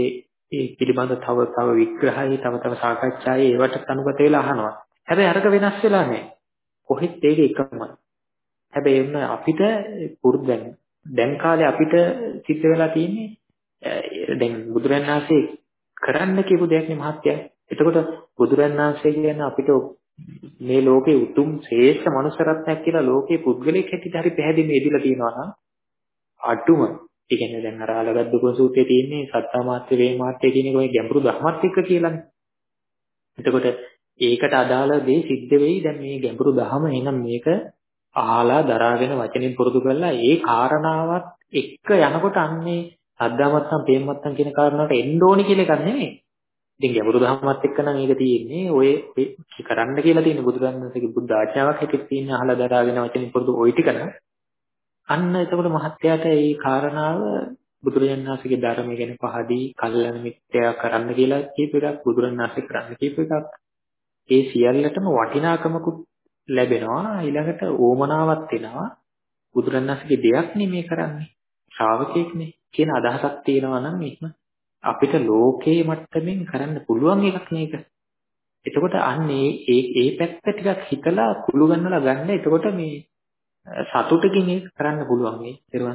ඒ පිළිබඳ තව තව විග්‍රහයි තව තව සාකච්ඡායි ඒවට අනුගත වෙලා අහනවා. හැබැයි අරක වෙනස් වෙලා නැහැ. කොහෙත් ඒක එකමයි. හැබැයි එන්න අපිට පුරුදු දැන් දැන් කාලේ අපිට සිද්ධ වෙලා තියෙන්නේ දැන් බුදුරජාණන් වහන්සේ කරන්න කියපු දෙයක් නේ මහත්තයා. එතකොට බුදුරජාණන් වහන්සේ කියන්නේ අපිට මේ ලෝකේ උතුම් ශ්‍රේෂ්ඨ මනුෂ්‍ය රත්නයක් කියලා ලෝකේ පුද්ගලෙක් හැටියට හරි පැහැදිලිව ඉදිලා තියෙනවා නම් අඩුම ඒ කියන්නේ දැන් අර අලගද්දුක සූත්‍රයේ තියෙන්නේ සත්තා මාත්‍ය වේ මාත්‍ය කියන එක ඔය ගැඹුරු ධර්මත් එක්ක කියලානේ. එතකොට ඒකට අදාළ දේ සිද්ධ වෙයි. දැන් මේ ගැඹුරු ධර්ම එහෙනම් මේක අහලා දරාගෙන වචනින් පුරුදු කරලා ඒ කාරණාවත් එක්ක යනකොට අන්නේ සද්ධාමත්සම් ප්‍රේමමත්සම් කියන කාරණාවට එන්න ඕනි කියලා එකක් නෙමෙයි. ඉතින් ගැඹුරු ධර්මත් එක්ක නම් ඒක තියෙන්නේ ඔය කරන්න කියලා තියෙන බුදුරජාණන්සේගේ බුද්ධ ආඥාවක් හැටියට තියෙන අහලා දරාගෙන වචනින් පුරුදු ওই ටික නම් අන්න එතකොට මහත්යාට මේ කාරණාව බුදුරජාණන් වහන්සේගේ ධර්මය ගැන පහදී කල්යන මිත්‍යා කරන්න කියලා කියපු එකක් බුදුරජාණන් වහන්සේ කරන්න කියපු එකක් ඒ සියල්ලටම වටිනාකමකුත් ලැබෙනවා ඊළඟට ඕමනාවක් වෙනවා බුදුරජාණන් වහන්සේගේ දෙයක් නෙමෙයි කරන්නේ ශ්‍රාවකෙක් නේ කියන අදහසක් තියෙනවා නම් මේක අපිට ලෝකේ මට්ටමින් කරන්න පුළුවන් එකක් නේද එතකොට අන්න ඒ ඒ ඒ පැත්ත ටිකක් හිතලා කුළු ගන්නලා ගන්න එතකොට මේ සතුටකින් ඒක කරන්න පුළුවන් මේ ඊර්වංශ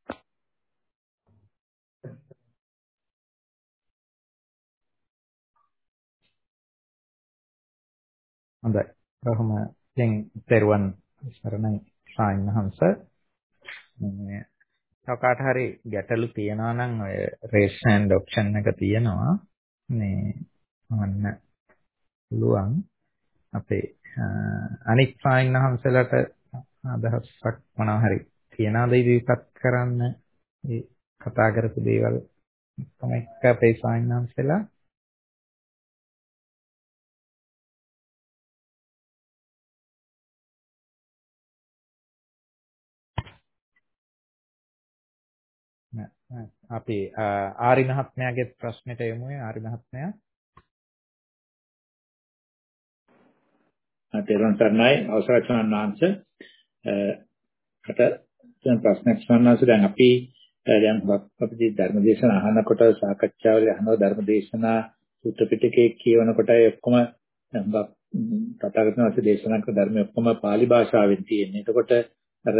හොඳයි. කොහොම දැන් පෙරවන් සරණයි සායනහංශ මේ තවකට හරි ගැටලු තියනවා නම් ඔය රේස් හෑන්ඩ් ඔප්ෂන් එක තියෙනවා. මේ අන්න පුළුවන් අපේ අනික් සායනහංශලට අදහසක් මොනවා හරි තියනවාද ඉදිරිපත් කරන්න මේ කතා කරපු දේවල් තමයි අපේ සායනහංශලා අපි ආරි මහත්මයාගේ ප්‍රශ්නෙට යමු. ආරි මහත්මයා තේරුම් ගන්නයි අවසරයි සම්මානංශ අට දැන් ප්‍රශ්නයක් සම්මානංශ දැන් අපි දැන් අපි ධර්මදේශන අහනකොට සාකච්ඡාවල අහන ධර්මදේශනා සූත්‍ර පිටකයේ කියවනකොට ඔක්කොම තථාගතයන් වහන්සේ දේශනා කළ ධර්ම ඔක්කොම pāli භාෂාවෙන් තියෙන්නේ. එතකොට අර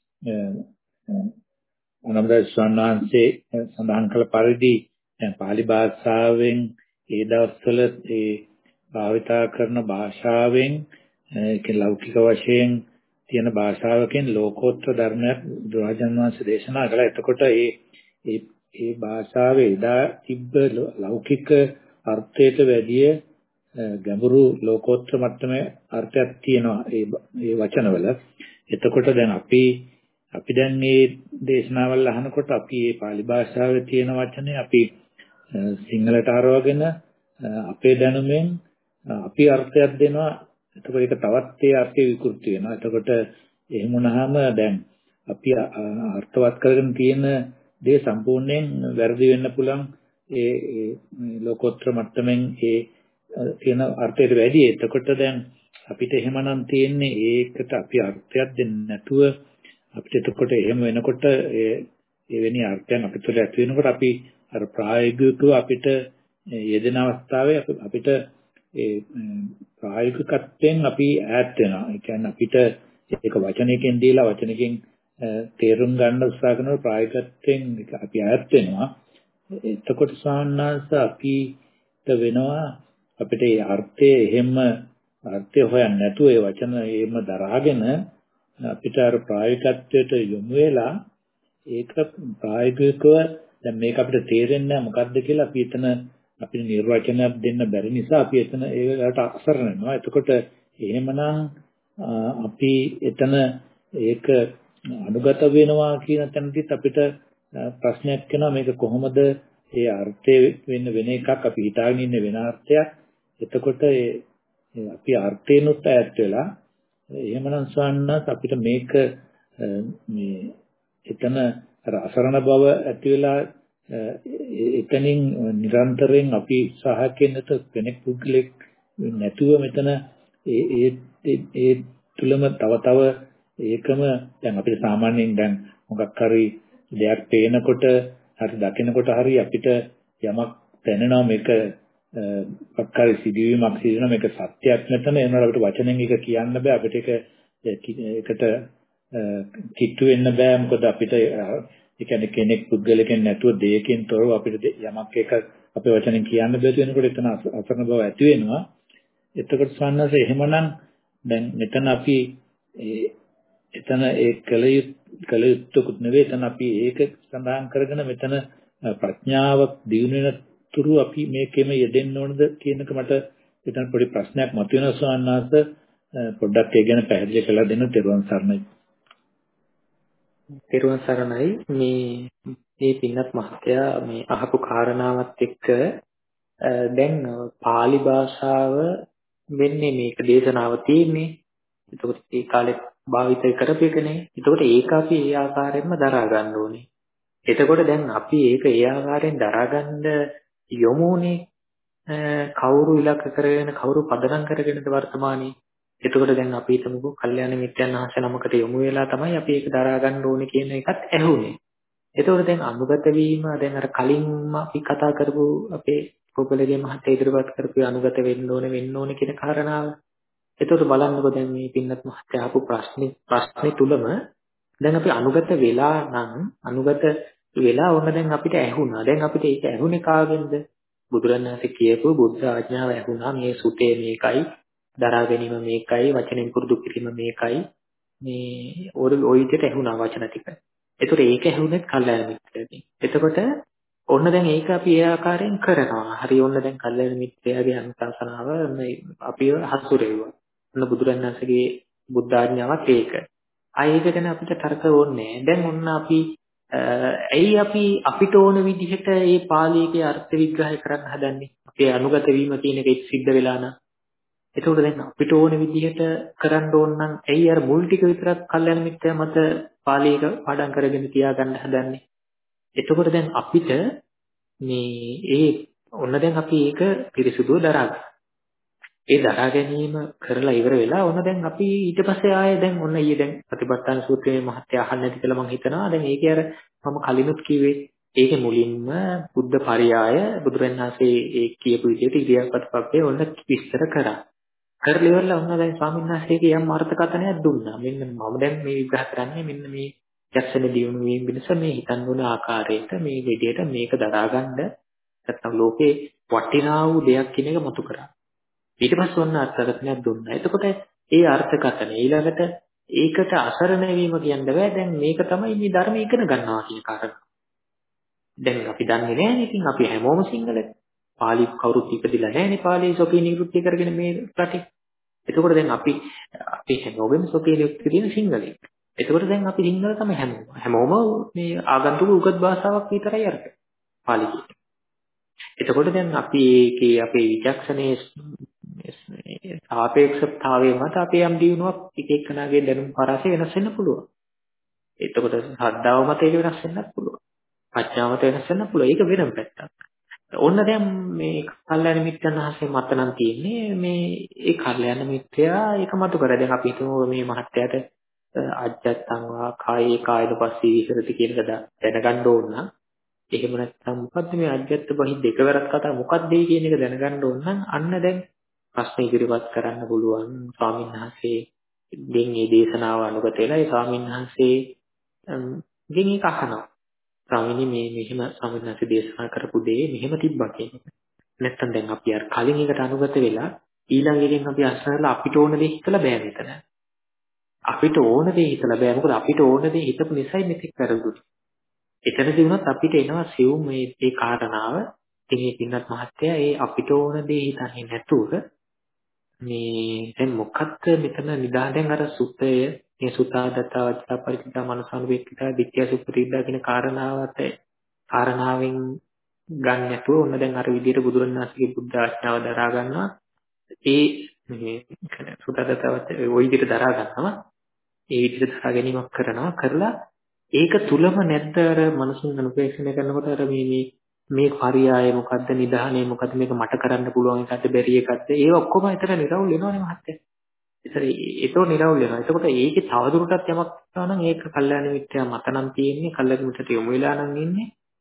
අනම්දා ස්වාමීන් සඳහන් කළ පරිදි දැන් pāli භාෂාවෙන් ඒ දවස්වල ඒ භාවිතා කරන භාෂාවෙන් ඒක ලෞකික වශයෙන් තියෙන භාෂාවකින් ලෝකෝත්තර ධර්මයක් බුදුරජාණන් වහන්සේ දේශනා කළා. එතකොට ඒ ඒ ඒ භාෂාවේ එදා තිබ්බ ලෞකික අර්ථයට වැඩිය ගැඹුරු ලෝකෝත්තර මට්ටමේ අර්ථයක් තියෙනවා ඒ ඒ වචනවල. එතකොට දැන් අපි අපි දැන් මේ දේශනාවල් අහනකොට අපි මේ pāli භාෂාවේ තියෙන වචනේ අපි සිංහලට ආරවගෙන අපේ දැනුමෙන් අපි අර්ථයක් දෙනවා. එතකොට ඒක තවත් ඒ අර්ථය විකෘති වෙනවා. එතකොට එහෙම වුණාම දැන් අපි අර්ථවත් කරගෙන තියෙන දේ සම්පූර්ණයෙන් වැරදි වෙන්න පුළුවන්. ඒ ලෝකෝත්තර මට්ටමින් ඒ තියෙන අර්ථයට වැඩි. එතකොට දැන් අපිට එහෙමනම් තියෙන්නේ ඒකට අපි අර්ථයක් දෙන්නේ නැතුව අපිට එතකොට එහෙම වෙනකොට ඒ එවැනි අර්ථයන් අපිට ඇති වෙනකොට අපි අර ප්‍රායෝගිකව අපිට යෙදෙන අවස්ථාවේ අපිට ඒ ප්‍රායෝගිකත්වයෙන් අපි ඈත් වෙනවා. ඒ කියන්නේ අපිට ඒක වචනයකින් දීලා වචනකින් තේරුම් ගන්න උත්සාහ කරනකොට ප්‍රායෝගිකත්වයෙන් අපි ඈත් වෙනවා. එතකොට සාමාන්‍යස අපිට වෙනවා අපිට ඒ අර්ථය එහෙම අර්ථය හොයන්න නැතුව ඒ වචන එහෙම දරාගෙන අපිට අර ප්‍රායෝගිකත්වයට යොමු වෙලා ඒක ප්‍රායෝගිකව දැන් මේක අපිට තේරෙන්නේ නැහැ මොකද්ද කියලා අපි එතන අපිට නිර්වචනයක් දෙන්න බැරි නිසා අපි එතන ඒකට අසරණ වෙනවා. එතකොට එහෙමනම් අපි එතන ඒක අනුගත වෙනවා කියන තැනදීත් අපිට ප්‍රශ්නයක් වෙනවා මේක කොහොමද ඒ අර්ථය වෙන්න වෙන එකක් අපි හිතාගෙන ඉන්නේ වෙන අර්ථයක්. එතකොට අපි අර්ථේනොත් ඈත් වෙලා එහෙමනම් සවන්නත් අපිට මේක මේ එතන අසරණ බව ඇති වෙලා එතනින් නිරන්තරයෙන් අපි උත්සාහකෙන්නත කෙනෙක් පුද්ගලෙක් නැතුව මෙතන ඒ ඒ ඒ තුලම තව තව ඒකම දැන් අපිට සාමාන්‍යයෙන් දැන් මොකක් හරි දෙයක් පේනකොට හරි දකිනකොට හරි අපිට යමක් දැනෙනවා මේක පක්කාරි සිදුවීමක් සිදුවෙනවා මේක සත්‍යයක් නැතන එනවා අපිට වචනෙන් එක කියන්න බෑ අපිට ඒක ඒකට කිට්ටු වෙන්න බෑ මොකද අපිට ඒ කියන්නේ කෙනෙක් පුද්ගලකෙන් නැතුව දෙයකින් තොරව අපිට යමක් එක අපේ වචනෙන් කියන්න බැරි වෙනකොට එතන අසරණ බව ඇති වෙනවා. එතකොට සන්නස එහෙමනම් දැන් මෙතන අපි එතන ඒ කල යුත්තකුත් නෙවෙයි එතන අපි ඒක සඳහන් කරගෙන මෙතන ප්‍රඥාව දියුණු වෙන තුරු අපි මේකෙම යෙදෙන්න ඕනද කියන එක මට එතන පොඩි ප්‍රශ්නයක් මතුවෙනවා සන්නස පොඩ්ඩක් ඒ ගැන පැහැදිලි කරලා දෙන්න තෙරුවන් සරණයි. තෙරුවන් සරණයි මේ මේ පින්නත් මහත්තයා මේ අහපු කාරණාවත් එක්ක දැන් pāli භාෂාව වෙන්නේ මේක දේශනාව තියෙන්නේ. එතකොට ඒ කාලේ භාවිත කරපේකනේ. එතකොට ඒක අපි ඒ ආකාරයෙන්ම දරා ගන්න ඕනේ. එතකොට දැන් අපි ඒක ඒ ආකාරයෙන් දරා ගන්න යොමුනේ කවුරු ඉලක්ක කරගෙන කවුරු පදනම් කරගෙනද වර්තමානයේ. එතකොට දැන් අපි හිතමුකෝ කල්යාණ මිත්‍යන් අහස නමකට යොමු වෙලා තමයි අපි ඒක දරා ගන්න ඕනේ කියන එකත් ඇහුනේ. එතකොට දැන් අනුගත වීම දැන් අර කලින්ම අපි කතා කරපු අපේ පොපලගේ මහත්තයා ඉදිරිපත් කරපු අනුගත වෙන්න ඕනේ වෙන්න ඕනේ කියන කාරණාව. එතකොට බලන්නකො දැන් මේ පින්නත් මහත්තයා අහපු ප්‍රශ්නේ ප්‍රශ්නේ තුලම දැන් අපි අනුගත වෙලා නම් අනුගත වෙලා ඕන දැන් අපිට ඇහුණා. දැන් අපිට ඒක ඇහුනේ කාගෙන්ද? බුදුරණාහි කියපු බුද්ධ ආඥාව ඇහුණා. මේ සුතේ මේකයි, දරා ගැනීම මේකයි, වචනෙන් පුරුදු කිරීම මේකයි. මේ ඔය ඔය විදිහට ඇහුණා වචන ටික. එතකොට ඒක ඇහුනේත් කල්යාණ මිත්‍රයෙක්ගෙන්. එතකොට ඔන්න දැන් ඒක අපි ඒ ආකාරයෙන් කරනවා. හරි ඔන්න දැන් කල්යාණ මිත්‍රයාගේ අනුශාසනාව අපිව හසුරෙව්වා. ඔන්න බුදුරණාහිගේ බුද්ධ ආඥාවත් ඒක. ආ ඒක ගැන අපිට තර්ක ඕනේ. දැන් ඔන්න අපි ඇයි අපි අපිට ඕන විදිහට මේ පාළියේ අර්ථ විග්‍රහය කරන්න හදන්නේ? අපේ අනුගත වීම කියන එක සිද්ධ වෙලා නම්. එතකොට දැන් අපිට ඕන විදිහට කරන්න ඕන නම් ඇයි අර මුල් ටික විතරක් කල්යාණ මිත්‍යා මත පාළියක පාඩම් කරගෙන තියාගන්න හදන්නේ? එතකොට දැන් අපිට මේ ඒ ඔන්න දැන් අපි ඒක පිරිසුදුව දරා ගන්න. ඒ දරා ගැනීම කරලා ඉවර වෙලා ඔන්න දැන් අපි ඊට පස්සේ ආයේ දැන් ඔන්න ඊයේ දැන් ප්‍රතිපත්තාන සූත්‍රයේ මහත්ය අහන්න නැති කියලා මම හිතනවා. දැන් ඒකේ අර මම කලිනුත් කිව්වේ ඒකේ මුලින්ම බුද්ධ පරයාය බුදුරණාහි ඒ කියපු විදිහට ඉරියාපත් පබ්බේ ඔන්න විස්තර කරා. කරලා ඉවරලා ඔන්න දැන් ස්වාමීන් වහන්සේගේ යම් අර්ථකථනයක් දුන්නා. මෙන්න මම දැන් මේ විග්‍රහ කරන්නේ මෙන්න මේ යක්ෂණ දියුණු වීම වෙනස මේ හිතන්න ඕන ආකාරයට මේ විදිහට මේක දරාගන්න නැත්නම් ලෝකේ වටිනා වූ දෙයක් කියන එක මතු කරා. ඊට පස්සේ ඔන්න අර්ථකථනයක් දුන්නා. එතකොට ඒ අර්ථකථන ඊළඟට ඒකට අසරණ වීම කියන්න බෑ. දැන් මේක තමයි මේ ධර්ම ඉගෙන ගන්නවා කියන කාරණා. දැන් අපි දන්නේ නැහැ. ඉතින් අපි හැමෝම සිංහලද? පාලි කවුරුත් ඉපදිලා නැහැනේ පාලි සොපී නිරුක්ති කරගෙන මේ රටේ. එතකොට දැන් අපි අපි හැමෝගෙම සොපී නිරුක්ති තියෙන සිංහලෙක්. එතකොට දැන් අපි සිංහල තමයි හැමෝම. හැමෝම මේ ආගන්තුක උගත් භාෂාවක් විතරයි අරක. පාලි කියන්නේ. එතකොට දැන් අපි ඒකේ අපේ විචක්ෂණයේ සාපේක්ෂතාවයේ මත අපේ යම් දිනුවක් එක එක්කනාගේ දැනුම් පරාසය වෙනස් වෙන්න පුළුවන්. එතකොට ශ්‍රද්ධාව මත ඒක වෙනස් වෙන්නත් පුළුවන්. ප්‍රඥාව මත වෙනස් වෙන්න පුළුවන්. ඒක වෙනම පැත්තක්. ඔන්න දැන් මේ කල්යාණ මිත්‍රයන් අහසේ මත නම් තියෙන්නේ මේ ඒ කල්යාණ මිත්‍රයා ඒක මතු කරා. දැන් අපි හිතමු මේ මහත්යට අජත්තං වා කායේ කායනුපස්සී විහෙරති කියන එක දැනගන්න ඕන නම් එහෙම නැත්නම් මොකද්ද මේ අජත්ත බහි දෙකවරක් කතා මොකද්ද කියන එක දැනගන්න ඕන නම් අන්න දැන් ප්‍රශ්න ඉදිරිපත් කරන්න පුළුවන් ස්වාමීන් වහන්සේ ගෙන් මේ දේශනාව අනුගත වෙලා ඒ ස්වාමීන් වහන්සේ ගෙන් ඒක අහනවා. ස්වාමීනි මේ මෙහෙම ස්වාමීන් වහන්සේ දේශනා කරපු දේ මෙහෙම තිබ්බා කියන එක. නැත්නම් දැන් අපි අර කලින් එකට අනුගත වෙලා ඊළඟ එකෙන් අපි අස්සරලා අපිට ඕන දේ හිතලා බෑ මෙතන. අපිට ඕන දේ හිතලා බෑ. මොකද අපිට ඕන දේ හිතපු නිසායි මෙතෙක් කරගුනේ. එතනදී වුණත් අපිට එනවා සිව් මේ ඒ කාරණාව. ඉතින් මේ පින්නත් මහත්තයා ඒ අපිට ඕන දේ හිතන්නේ නැතුව මේ දැන් මොකක්ද මෙතන නිදායෙන් අර සුත්තය මේ සුතාදතා වචා පරිචිතා මනසානුවේක්කිතා විද්‍යා සුප්‍රතිද්දා කියන කාරණාවට කාරණාවෙන් ගන්න නැතුව ඔන්න දැන් අර විදිහට බුදුරණාහිගේ බුද්ධ ආඥාව දරා ගන්නවා. ඒ මේ සුතාදතා ওই විදිහට දරා ගන්නවා. ඒ විදිහට දරා ගැනීමක් කරනවා කරලා ඒක තුලම නැද්ද අර මනසින් අනුපේක්ෂණය කරනකොට අර මේ මේ මේ පරියාය මොකද්ද නිදානේ මොකද්ද මේක මට කරන්න පුළුවන් එකක්ද බැරි එකක්ද ඒ ඔක්කොම එතන නිරවුල් වෙනවනේ මහත්තයා. ඒතර ඒතෝ නිරවුල් වෙනවා. එතකොට ඒකේ තවදුරටත් යමක් තියෙනවා නම් ඒක කල්යාණ මිත්‍යා මත නම් තියෙන්නේ කල්යාණ මිත්‍යට යොමු වෙලා නම් ඉන්නේ.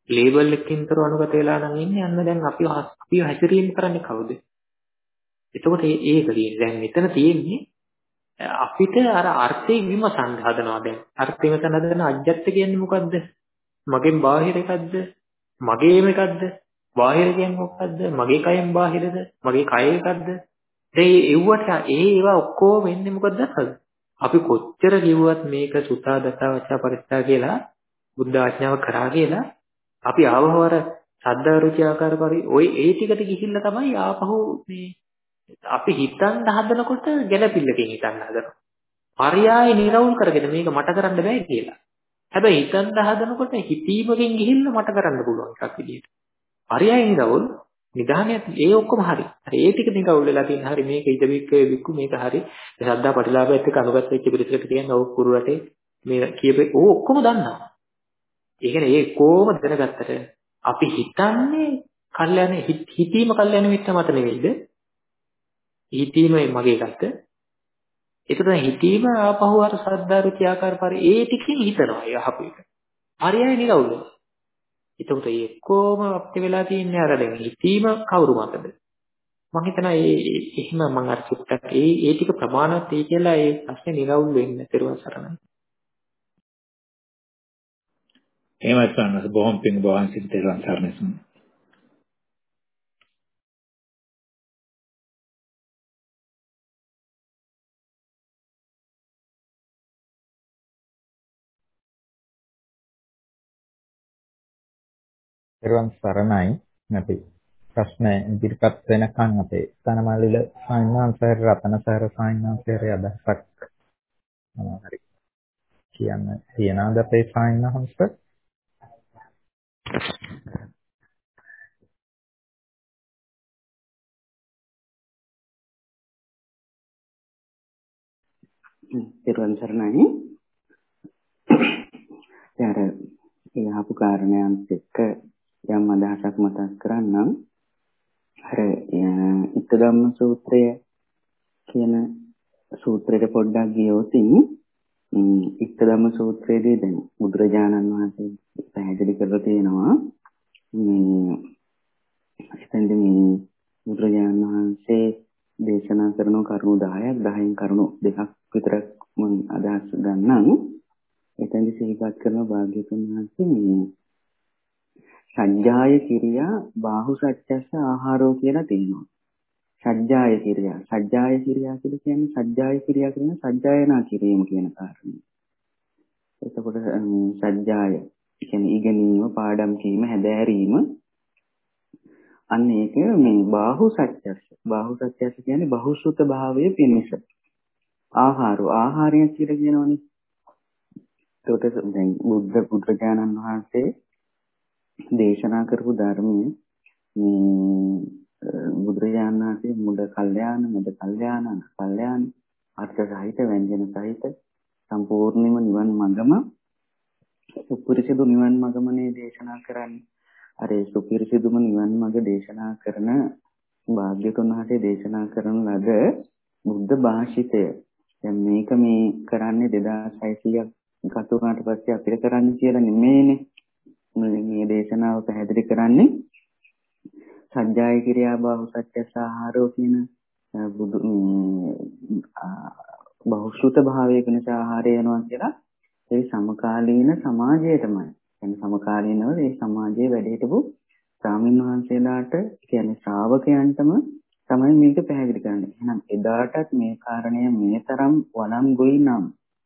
ලේබල් එකකින්තර අනුගත වෙලා නම් ඉන්නේ. අන්න දැන් අපි අපි හැසිරීම කරන්නේ කවුද? එතකොට ඒ ඒක තියෙන්නේ. දැන් මෙතන තියෙන්නේ අපිට අර අර්ථය විමසන්න හදනවා දැන්. අර්ථය විමසන්න හදන අජ්ජත් කියන්නේ මොකද්ද? මගෙන් බාහිර එකක්ද? මගේම එකක්ද? බාහිර කියන්නේ මොකද්ද? මගේ කයෙන් බාහිරද? මගේ කය එකක්ද? ඒ එව්වට ඒ ඒවා ඔක්කොම වෙන්නේ මොකද්ද අහද? අපි කොච්චර කිව්වත් මේක සුතා දතා වචා පරිත්‍යා කියලා බුද්ධ ආඥාව කරා කියලා අපි ආවවර සද්දා රුචි ආකාර පරි ওই ඒ ටිකට ගිහිල්ලා තමයි ආපහු මේ අපි හිතන්න හදනකොට ගැළපිල්ලකින් හිතන්න හදනවා. පරයය නිරවුල් කරගෙන මේක මට කරන්න බෑ කියලා. හැබැයි හිතන්න හදනකොට හිතීමකින් ගිහිල්ලා මට කරන්න පුළුවන් එකක් විදියට. පරයය නිරවුල් නිදානියත් ඒ ඔක්කොම හරි. හරි ඒ ටික නිරවුල් වෙලා තියෙන හරි මේක ඉදවික්කේ වික්කු මේක හරි. ඒ ශ්‍රද්ධා ප්‍රතිලාභයත් එක්ක අනුගත වෙච්ච පිළිසකට කියන්නේ ඕක කුරු රටේ මේ කියපේ ඕ ඔක්කොම දන්නවා. ඒ කියන්නේ ඒ කොහොම දැනගත්තට අපි හිතන්නේ කල්යන හිතීම කල්යන මිත්‍ර මත නෙවෙයිද? හිතීම මගේ එකක්ද? ඒකට හිතීම ආපහු අර ශ්‍රද්ධා රුචි ආකාර පරි ඒ ටිකෙන් හිතනවා. ඒ අහපු එක. හරියයි නිරවුල්. එතකොට ඒ කොහොම අපිට වෙලා තියන්නේ අර දැන් හිතීම කවුරු මතද? මම හිතනවා ඒ එහෙම මම අර චුට්ටක් ඒ ඒ ටික ප්‍රමාණවත් ඒ කියලා ඒ ප්‍රශ්නේ නිරවුල් වෙන්නේ තෙරුවන් සරණයි. එහෙමයි සන්නස බොහොම පිං බොහොම සිත් තෙරුවන් සරණයි. තෙරුවන් සරණයි. නැති ප්‍රශ්න ඉදිරිපත් වෙනකන් අපේ තනමාලිල සායනාන්සර් රතනසර් සායනාන්සර් අදහසක් හරි කියන්න තියනවාද අපේ සායනාන්සර්? තෙරුවන් සරණයි. යාර ඒ ආපු කාරණයන්ත් එක්ක යම් අදහසක් මතක් කරන්නම්. අර ඉත්තදම්ම සූත්‍රය කියන සූත්‍රයට පොඩ්ඩක් ගියොත් ඉත්තදම්ම සූත්‍රයේදී දැන් බුදුරජාණන් වහන්සේ පැහැදිලි කරලා තියෙනවා මේ එතෙන්දී මේ බුදුරජාණන් වහන්සේ දේශනා කරන කරුණු දහයක් දහයෙන් කරුණු දෙකක් විතරක් මම අදහස් ගන්නම්. එතෙන්දී සිහිපත් කරන භාග්‍යවතුන් වහන්සේ මේ සජ්ජාය කිරියා බාහු සත්‍යස්ස ආහාරෝ කියලා තියෙනවා. සජ්ජාය කිරියා සජ්ජාය කිරියා කියලා කියන්නේ සජ්ජාය කිරියා කියන සජ්ජායනා කිරීම කියන කාරණය. එතකොට සජ්ජාය කියන්නේ ඉගෙනීම, පාඩම් කීම, හැදෑරීම. අන්න ඒක මේ බාහු සත්‍යස්ස. බාහු සත්‍යස්ස කියන්නේ බහුසුත භාවයේ පිණිස. ආහාරෝ ආහාරය කියලා කියනවනේ. ඒකට දැන් බුද්ධ පුත්‍රජානන් වහන්සේ දේශනා කරපු ධර්මයේ මේ බුදුරජාණන් වහන්සේ මුද කල්යාණ මුද කල්යාණ කල්යාණ අර්ථ සහිත ව්‍යංජන සහිත සම්පූර්ණම නිවන් මඟම සුපිරිසිදු නිවන් මඟමනේ දේශනා කරන්නේ. අර ඒ සුපිරිසිදුම නිවන් මඟ දේශනා කරන භාග්‍යවතුන් වහන්සේ දේශනා කරන ලද බුද්ධ භාෂිතය. දැන් මේක මේ කරන්නේ දෙදාස් හයසීයක් ගත වුණාට පස්සේ අපිට කරන්න කියලා නෙමෙයිනේ. මේ දේශනාව පැහැදිලි කරන්නේ සජ්ජාය කිරියා බාහු සත්‍යස්ස ආහාරෝ කියන බුදු බහුසුත භාවයේ වෙනස ආහාරය වෙනවා කියලා ඒ සමකාලීන සමාජයටමයි. يعني සමකාලීනව ඒ සමාජයේ වැඩ හිටපු ස්වාමීන් වහන්සේලාට කියන්නේ ශ්‍රාවකයන්ටම තමයි මේක පැහැදිලි කරන්නේ. එහෙනම් එදාටත් මේ කාරණය මේ තරම් වළංගුයි නම්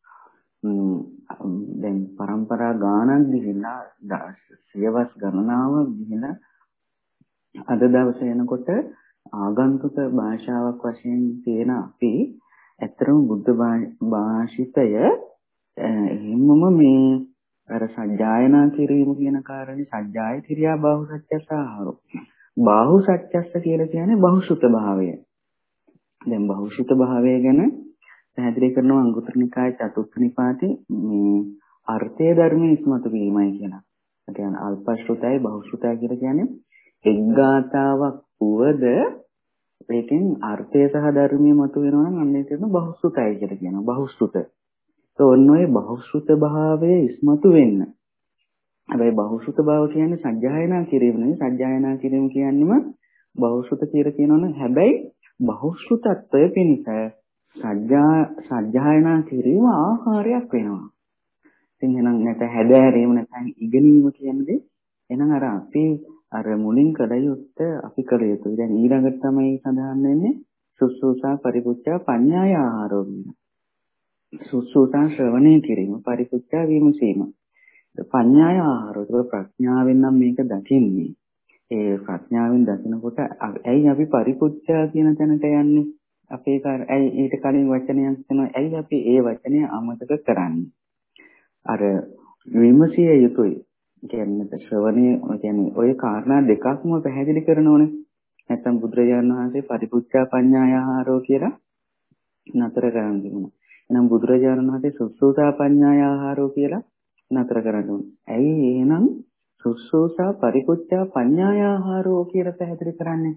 දැන් પરම්පරා ගානක් ගිහිලා සියවස් ගණනාවක් ගිහිලා අද දවසේ එනකොට ආගන්තුක භාෂාවක් වශයෙන් තියෙන අපි ඇත්තටම බුද්ධ භාෂිතය එහෙමම මේ අර සජ්ජායනා කිරීම කියන කාරණේ සජ්ජාය කිරියා බාහු සත්‍යස්ස ආහාරෝ. බාහු සත්‍යස්ස කියලා කියන්නේ බහුසුත භාවය. දැන් බහුසුත භාවය ගැන පැහැදිලි කරනවා අංගුත්තර නිකායේ චතුර්ථ නිපාතේ මේ අර්ථය ධර්මයේ ඉස්මතු වීමයි කියලා. ඒ කියන්නේ අල්පශ්‍රුතයි බහුශ්‍රුතයි කියලා කියන්නේ එක් ගාතාවක් වුවද ඒකෙන් අර්ථය සහ ධර්මයේ මතු වෙනවා නම් අන්න ඒකට බහුශ්‍රුතයි කියලා කියනවා. බහුශ්‍රුත. ඒ ඔන්න ඔය බහුශ්‍රුත භාවයේ ඉස්මතු වෙන්න හැබැයි බහුසුත බව කියන්නේ සජ්ජායනා කිරීම නෙවෙයි. සජ්ජායනා කිරීම කියන්නේම බහුසුත කියලා කියනවනේ. හැබැයි බහුසුතත්වය පිණිස සජ්ජා සජ්ජායනා කිරීම ආහාරයක් වෙනවා. ඉතින් එහෙනම් නැත හැදෑරීම නැත්නම් ඉගෙනීම කියන්නේ එහෙනම් අර අපි අර මුලින් කළ යුත්තේ අපි කළ යුතුයි. දැන් ඊළඟට තමයි සඳහන් වෙන්නේ සුසුසා පරිපුච්ඡා පඤ්ඤාය ආහාරෝ කියන. සුසුසා ශ්‍රවණය කිරීම පරිපුච්ඡා විමසීම. පඤ්ඤාය ආහාරෝ ඒක ප්‍රඥාවෙන් නම් මේක දකින්නේ. ඒ ප්‍රඥාවෙන් දකිනකොට ඇයි අපි පරිපුච්ඡා කියන තැනට යන්නේ? අපේ ඇයි ඊට කලින් වචනයක් තියෙනවා. ඇයි අපි ඒ වචනය අමතක කරන්නේ? අර විමසිය යුතුයි. කියන්නේ ශ්‍රවණය කියන්නේ ওই කාරණා දෙකක්ම පැහැදිලි කරනෝනේ. නැත්තම් බුදුරජාණන් වහන්සේ පරිපුච්ඡා පඤ්ඤායාහාරෝ කියලා නතර කරන් දුන්නා. එහෙනම් බුදුරජාණන් වහන්සේ සුසුසා පඤ්ඤායාහාරෝ කියලා නතර කරන් දුන්නා. ඇයි එහෙනම් සුසුසා පරිපුච්ඡා පඤ්ඤායාහාරෝ කියලා පැහැදිලි කරන්නේ?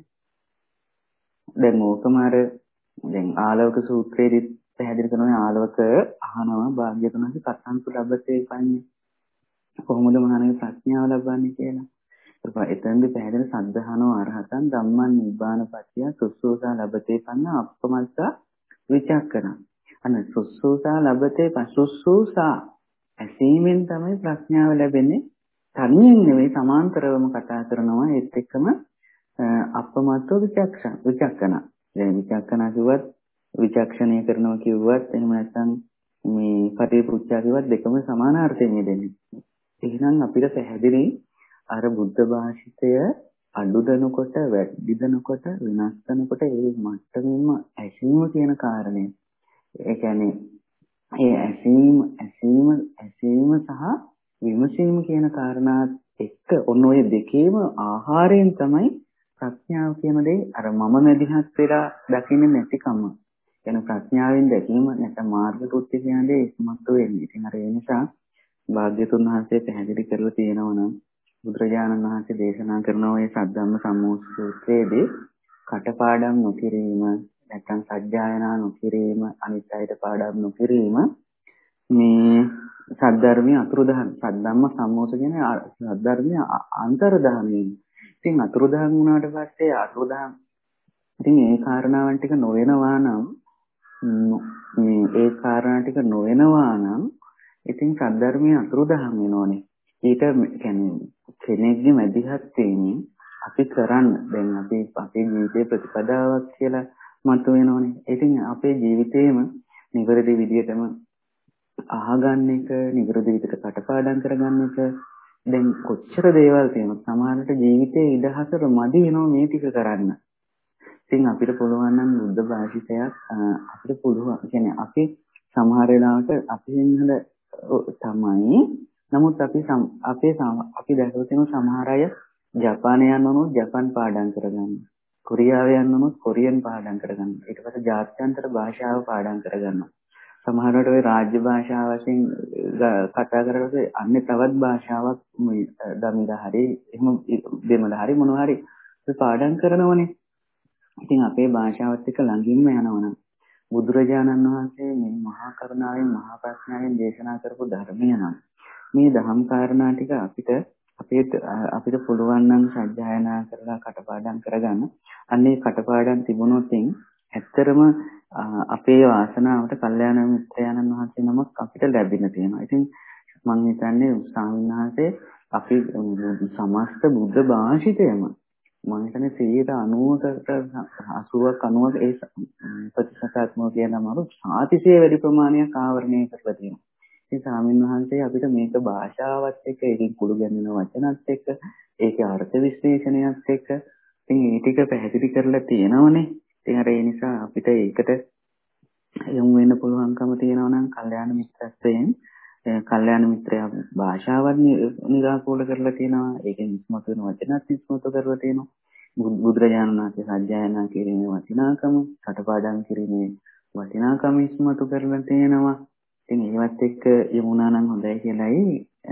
දැන් ඕකම අර දැන් ආලවක සූත්‍රයේදී පැහැදිලි කරනවා ආලවක අහනවා භාග්‍යතුන් වහන්සේ කතන්තු ලැබතේ පන්නේ කොහොමද මහණෙනි ප්‍රඥාව ලබන්නේ කියලා. ඒක එතෙන්දී පැහැදිලි සද්ධානෝ අරහතන් ධම්මං නිබ්බානපත්තිය සුසුසා ලැබතේ පන්න අප්පමස්සා විචක්කන. අන්න සුසුසා ලැබතේ පසුසුසා ඇසීමෙන් තමයි ප්‍රඥාව ලැබෙන්නේ. තනියෙන් නෙවෙයි සමාන්තරවම කතා කරනවා ඒත් එක්කම අප්පමත්තෝ විචක්ෂණ විචක්කන. දැන් විචක්කන කිව්වත් විචක්ෂණය කරනවා කිව්වත් එහෙම නැත්නම් මේ පටිපුච්චා කිව්වත් දෙකම සමාන අර්ථයෙන් දෙන්නේ. එහෙනම් අපිට පැහැදිලි අර බුද්ධ භාෂිතය අඩු දනකොට වැඩි දනකොට වෙනස් කරනකොට ඒ මට්ටමින්ම ඇසීම කියන කාරණය. ඒ කියන්නේ ඒ ඇසීම ඇසීම ඇසීම සහ විමසීම කියන කාරණාත් එක්ක ඔන්න ඔය දෙකේම ආහාරයෙන් තමයි ප්‍රඥාව කියන දේ අර මම නැදිහත් වෙලා දකින්නේ නැතිකම. එන ප්‍රඥාවෙන් දැකීම නැත්නම් මාර්ග කෘත්‍ය කියන දේ ඉස්මතු වෙන්නේ. ඉතින් අර ඒ නිසා භාග්‍යතුන් වහන්සේ පැහැදිලි කරලා තියෙනවා නම් බුදුරජාණන් වහන්සේ දේශනා කරන ওই සද්ධම්ම සම්මෝහ සූත්‍රයේදී කටපාඩම් නොකිරීම නැත්නම් සජ්ජායනා නොකිරීම අනිත් අයට පාඩම් නොකිරීම මේ සද්ධර්මයේ අතුරුදහන් සද්ධම්ම සම්මෝහ කියන්නේ සද්ධර්මයේ අන්තර්දානයි. ඉතින් අතුරුදහන් වුණාට පස්සේ අතුරුදහන් ඉතින් ඒ කාරණාවන් ටික නොවෙනවා නම් මේ ඒ කාරණා ටික නොවෙනවා නම් ඉතින් සද්ධර්මයේ අතුරුදහන් වෙනෝනේ. ඊට කියන්නේ කෙනෙක්ගේ මැදිහත් වීමෙන් අපි කරන්න දැන් අපි අපේ ජීවිතේ ප්‍රතිපදාවක් කියලා මත වෙනෝනේ. ඉතින් අපේ ජීවිතේම නිවැරදි විදිහටම අහගන්න එක, නිවැරදි විදිහට කටපාඩම් කරගන්න එක දැන් කොච්චර දේවල් තියෙනවද? සමහරවිට ජීවිතේ ඉඩහතර මදි වෙනවා මේ ටික කරන්න. ඉතින් අපිට පුළුවන් නම් බුද්ධ භාෂිතයක් අපිට පුළුවන්. කියන්නේ අපි සමහර වෙලාවට අපි සිංහල තමයි. නමුත් අපි අපේ අපි දැකලා තියෙන සමහර අය ජපානයේ යනවනොත් ජපාන් පාඩම් කරගන්න. කොරියාවේ යනවනොත් කොරියන් පාඩම් කරගන්න. ඊට පස්සේ ජාත්‍යන්තර භාෂාව පාඩම් කරගන්නවා. සමහරවිට ওই රාජ්‍ය භාෂාව වශයෙන් කතා කරනකොට අන්නේ තවත් භාෂාවක් මේ දමිලා හරි එහෙම දෙමළ හරි මොනවා හරි පාඩම් කරනවනේ. ඉතින් අපේ භාෂාවත් එක්ක ළඟින්ම යනවනම් බුදුරජාණන් වහන්සේ මේ මහා කරුණාවෙන් මහා ප්‍රඥාවෙන් දේශනා කරපු ධර්මය නම් මේ දහම් කාරණා ටික අපිට අපිට අපිට පුළුවන් නම් සජ්ජායනා කරලා කටපාඩම් කරගන්න. අන්නේ කටපාඩම් තිබුණොත් ඇත්තටම අපේ වාසනාවට කල්යාණ මිත්‍රයන්න් වහන්සේ නමක් අපිට ලැබෙන්න තියෙනවා. ඉතින් මම හිතන්නේ ස්වාමීන් වහන්සේ අපි සමස්ත බුද්ධ භාෂිතයම මම හිතන්නේ සියයට අනූවකට අසූවක් අනූවක ඒ ප්‍රතිශතාත්මක කියනම සාතිශය වැඩි ප්‍රමාණයක් ආවරණය කරලා තියෙනවා. ඉතින් ස්වාමීන් වහන්සේ අපිට මේක භාෂාවත් එක්ක ඒකෙන් කුළු ගැන්වෙන වචනත් එක්ක ඒකේ අර්ථ විශ්ලේෂණයත් එක්ක ඉතින් මේ ටික පැහැදිලි කරලා තියෙනවනේ. ඉතින් අර ඒ නිසා අපිට ඒකට යොමු වෙන්න පුළුවන්කම තියෙනවා නම් කල්යාණ මිත්‍රත්වයෙන් කල්යාණ මිත්‍රයා භාෂාවත් නිරාකූල කරලා තියෙනවා. ඒකෙන් ඉස්මතු වෙන වචනත් ඉස්මතු කරලා තියෙනවා. බුදුරජාණන් වහන්සේ සජ්ජායනා කිරීමේ වටිනාකම, කටපාඩම් කිරීමේ වටිනාකම ඉස්මතු කරලා තියෙනවා. ඉතින් ඒවත් එක්ක යමුනා නම් හොඳයි කියලායි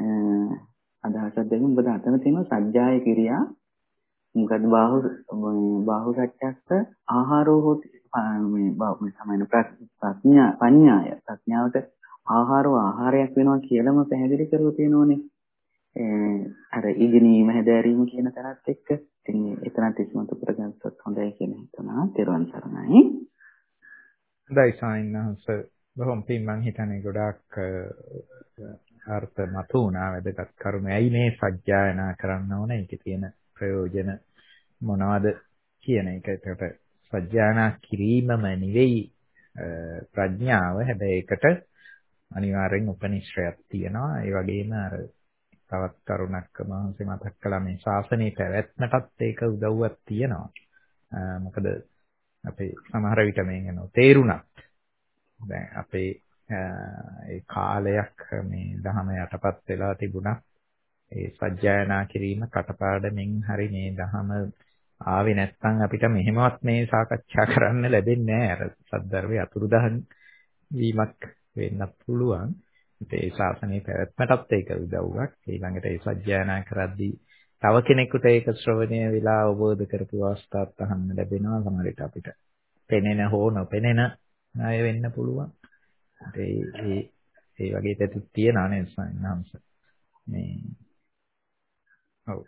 අදහසක් දෙන්න. ඔබ අතන තියෙනවා සජ්ජාය කිරියා මොකද බාහු බාහු සත්‍යස්ස ආහාරෝ හොති මේ බාහු සමාන ප්‍රඥා පඤ්ඤාය ප්‍රඥාවට ආහාරෝ ආහාරයක් වෙනවා කියලාම පැහැදිලි කරලා තියෙනෝනේ. අර ඉගෙනීම හැදෑරීම කියන තරත් එක්ක ඉතින් එතනත් ඉස්මතු කරගත්තොත් හොඳයි කියන හිතනවා. තෙරුවන් සරණයි. හොඳයි සාමිනහස බොහොම පිං මං හිතන්නේ ගොඩාක් අර්ථ මතු වුණා වැදගත් කරුණු. ඇයි මේ සත්‍යයනා කරන්න ඕනේ? ඒකේ තියෙන ප්‍රයෝජන මොනවද කියන එක. ඒකට සත්‍යයනා කිරීමම නෙවෙයි ප්‍රඥාව. හැබැයි ඒකට අනිවාර්යෙන් උපනිශ්‍රයක් තියෙනවා. ඒ වගේම අර තවත් කරුණක් මහන්සි මතක් කළා මේ ශාසනයේ පැවැත්මටත් ඒක උදව්වක් තියෙනවා. මොකද අපේ සමහර විට මේ යන තේරුණත් දැන් අපේ ඒ කාලයක් මේ දහම යටපත් වෙලා තිබුණා. ඒ සත්‍යයනා කිරීම කටපාඩමින් හරි මේ දහම ආවේ නැත්නම් අපිට මෙහෙමවත් මේ සාකච්ඡා කරන්න ලැබෙන්නේ නැහැ. අර සද්ධර්මයේ අතුරුදහන් වීමක් වෙන්නත් පුළුවන්. ඒ ශාසනයේ පැවැත්මටත් ඒක උදව්වක්. ඊළඟට ඒ සත්‍යයනා කරද්දී තව කෙනෙකුට ඒක ශ්‍රවණය වෙලා අවබෝධ කරපු අවස්ථාවක් අහන්න ලැබෙනවා. සමහර විට අපිට පෙනෙන හෝ නොපෙනෙන අය වෙන්න පුළුවන්. ඒ ඒ ඒ වගේ පැතිත් තියනවා නේද සාමිනහස? මේ ඔව්.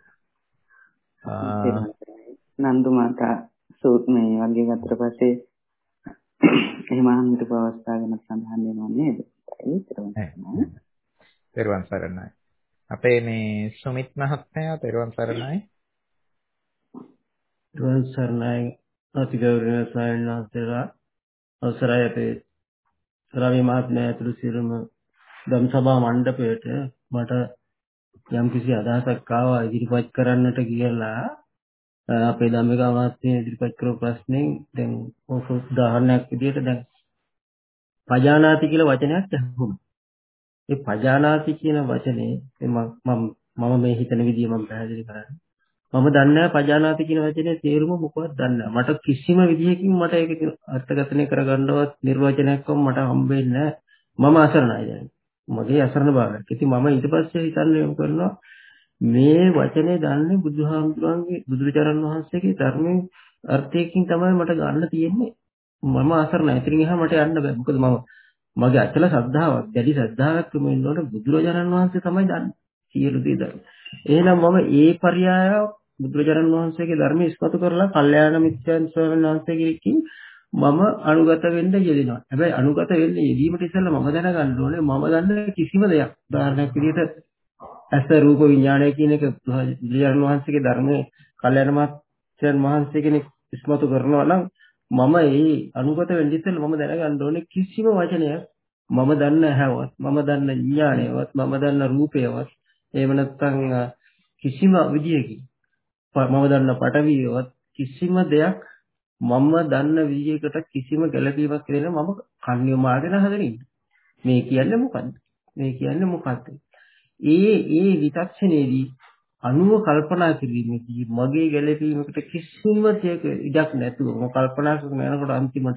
නන්දු මාතා සූත් මේ වගේ ගත්තට පස්සේ එහෙම අහන්නට අවස්ථාව ගැන සඳහන් වෙනවා නේද? තෙරුවන් සරණයි. අපේ මේ සුමිත් මහත්මයා තෙරුවන් සරණයි. තෙරුවන් සරණයි අතිගෞරවනීය ස්වාමීන් වහන්සේලා අවසරයි අපේ රවි මහත්මයා ඇතුළු සියලුම ධම්සභා මණ්ඩපයට මට යම්කිසි අදහසක් ආවා ඉදිරිපත් කරන්නට කියලා අපේ ධම්මික මහත්මිය ඉදිරිපත් කරපු ප්‍රශ්නේ දැන් ඔක උදාහරණයක් විදිහට දැන් පජානාති කියලා වචනයක් ඇහුණා. ඒ පජානාති කියන වචනේ මම මම මේ හිතන විදිය මම පැහැදිලි කරන්නේ. මම දන්නේ නැහැ පජානාති කියන වචනේ තේරුම මොකක්ද දන්නේ නැහැ. මට කිසිම විදිහකින් මට ඒක අර්ථකථනය කරගන්නවත් නිර්වචනයක්වත් මට හම්බෙන්නේ නැහැ. මම අසරණයි දැන්. මගේ අසරණ භාවයක්. ඉතින් මම ඊට පස්සේ හිතන්නේ යොමු කරනවා මේ වචනේ දන්නේ බුදුහාමුදුරන්ගේ බුදුරජාණන් වහන්සේගේ ධර්මයේ අර්ථයකින් තමයි මට ගන්න තියෙන්නේ. මම අසරණයි. ඉතින් එහා මට යන්න බෑ. මොකද මම මගේ අචල ශ්‍රද්ධාවක්, දැඩි ශ්‍රද්ධාවක් මෙන්නොට බුදුරජාණන් වහන්සේ තමයි දන්නේ. සියලු දේ දන්නේ. එහෙනම් මම ඒ පర్యాయ බුදුරජාණන් වහන්සේගේ ධර්මයේ ඉස්මතු කරලා කල්යාණ මිත්‍යන් ස්වාමීන් වහන්සේගෙකින් මම අනුගත වෙන්න යෙදෙනවා. හැබැයි අනුගත වෙන්න යෙදීමට ඉස්සෙල්ලා මම දැනගන්න ඕනේ මම දන්නේ කිසිම දෙයක්. උදාහරණයක් විදිහට ඇස රූප විඥානය කියන එක බුදුරජාණන් වහන්සේගේ ධර්මයේ කල්යාණ මිත්‍යන් වහන්සේ කෙනෙක් ඉස්මතු කරනවා නම් මම ඒ අනුගත වෙන්න ඉස්සෙල්ලා මම දැනගන්න ඕනේ කිසිම වචනයක් මම දන්න හැවත් මම දන්න විඥානයවත් මම දන්න රූපයවත් එහෙම නැත්නම් කිසිම විදියකින් මම දන්න පටවියවත් කිසිම දෙයක් මම දන්න විදියකට කිසිම ගැළපීමක් දෙන්න මම කන්‍ය මාගෙන හදගෙන ඉන්නේ. මේ කියන්නේ මොකද්ද? මේ කියන්නේ මොකද්ද? ඒ ඒ විචක්ෂණයේදී අනුව කල්පනා කිරීමේදී මගේ ගැළපීමකට කිසිම දෙයක ඉඩක් නැතුව මම කල්පනා කරන යනකොට අන්තිමට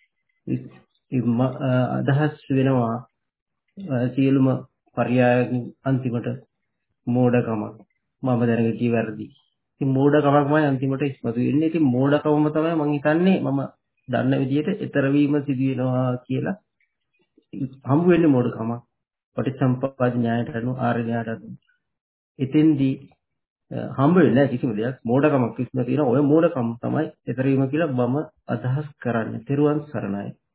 අදහස් වෙනවා සියලුම පర్యాయකින් අන්තිමට මෝඩකමක් මම දැනගෙන කී වැරදි. ඉතින් මෝඩකමක්මයි අන්තිමට ඉස්මතු වෙන්නේ. ඉතින් මෝඩකමම තමයි මම හිතන්නේ මම දන්න විදිහට ඊතර වීම සිදු වෙනවා කියලා හම්බ වෙන්නේ මෝඩකමක්. පටිච්චසමුප්පාද න්‍යායට අනුව ආර්ය න්‍යායට අනුව. එතෙන්දී හම්බ වෙන්නේ නැහැ කිසිම දෙයක්. මෝඩකමක් කිසිම තියෙන ඔය මෝඩකම තමයි ඊතර වීම කියලා මම අදහස් කරන්නේ. තෙරුවන් සරණයි.